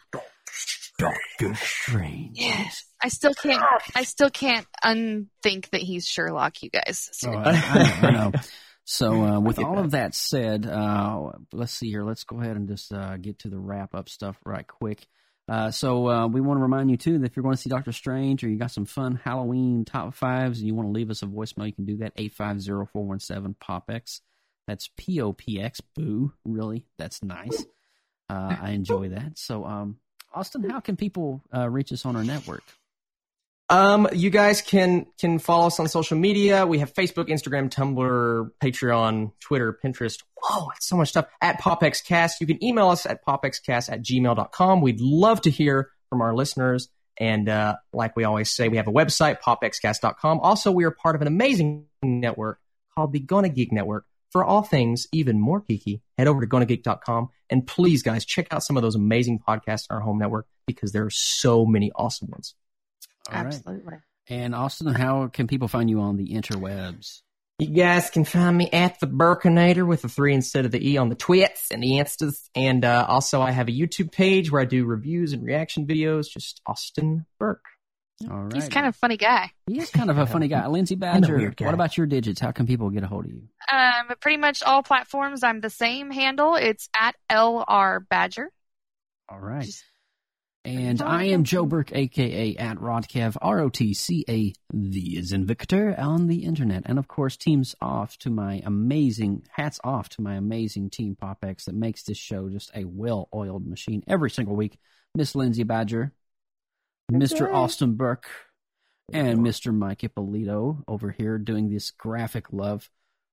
Doctor Strange. Yes. I still can't. I still can't unthink that he's Sherlock. You guys. Oh, I, I, I know. So, uh, with all of that said, uh, let's see here. Let's go ahead and just uh, get to the wrap up stuff right quick. Uh, so, uh, we want to remind you too that if you're going to see Doctor Strange or you got some fun Halloween top fives and you want to leave us a voicemail, you can do that eight five zero, four one seven, P O P X. That's P O P X. Boo. Really? That's nice. Uh, I enjoy that. So, um, Austin, how can people uh, reach us on our network? Um, you guys can can follow us on social media. We have Facebook, Instagram, Tumblr, Patreon, Twitter, Pinterest. Whoa, it's so much stuff. At PopXCast. You can email us at popxcast at gmail dot com. We'd love to hear from our listeners. And uh, like we always say, we have a website, pop x cast dot com. Also, we are part of an amazing network called the Gonna Geek Network. For all things even more geeky, head over to gonna geek dot com. And please, guys, check out some of those amazing podcasts on our home network because there are so many awesome ones. All Absolutely. Right. And Austin, how can people find you on the interwebs? You guys can find me at the Burkinator with the three instead of the E on the twits and the instas. And uh, also I have a YouTube page where I do reviews and reaction videos, just Austin Burke. All right. He's kind of a funny guy. He is kind of a funny guy. Lindsay Badger, what about your digits? How can people get a hold of you? Um, pretty much all platforms. I'm the same handle. It's at L R Badger. All right. Just and I am Joe Burke, a k a at Rodkev, R O T C A, the is in Victor, on the internet. And, of course, teams off to my amazing, hats off to my amazing team PopX that makes this show just a well-oiled machine every single week. Miss Lindsay Badger, Mister Austin Burke, and Mister Mike Ippolito over here doing this graphic love.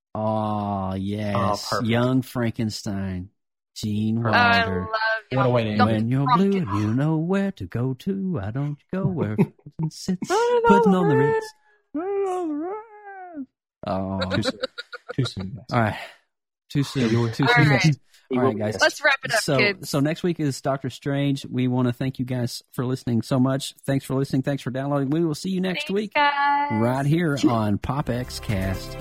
Oh, yes. Oh, Young Frankenstein. Gene Wilder. I love you. What a way to When you're blue and you know where to go to, why don't you go where Frozen sits, putting on the Ritz. Oh. Too soon. Too soon, guys. All right. Too soon. Too All soon. Right. All right, guys. Let's wrap it up, so, kids. So next week is Doctor Strange. We want to thank you guys for listening so much. Thanks for listening. Thanks for downloading. We will see you next Thanks, week guys. right here on PopX Cast.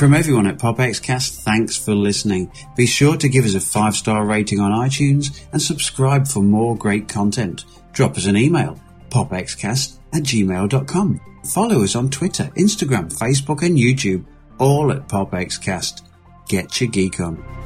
From everyone at PopXcast, thanks for listening. Be sure to give us a five-star rating on iTunes and subscribe for more great content. Drop us an email, popxcast at gmail dot com. Follow us on Twitter, Instagram, Facebook and YouTube, all at PopXcast. Get your geek on.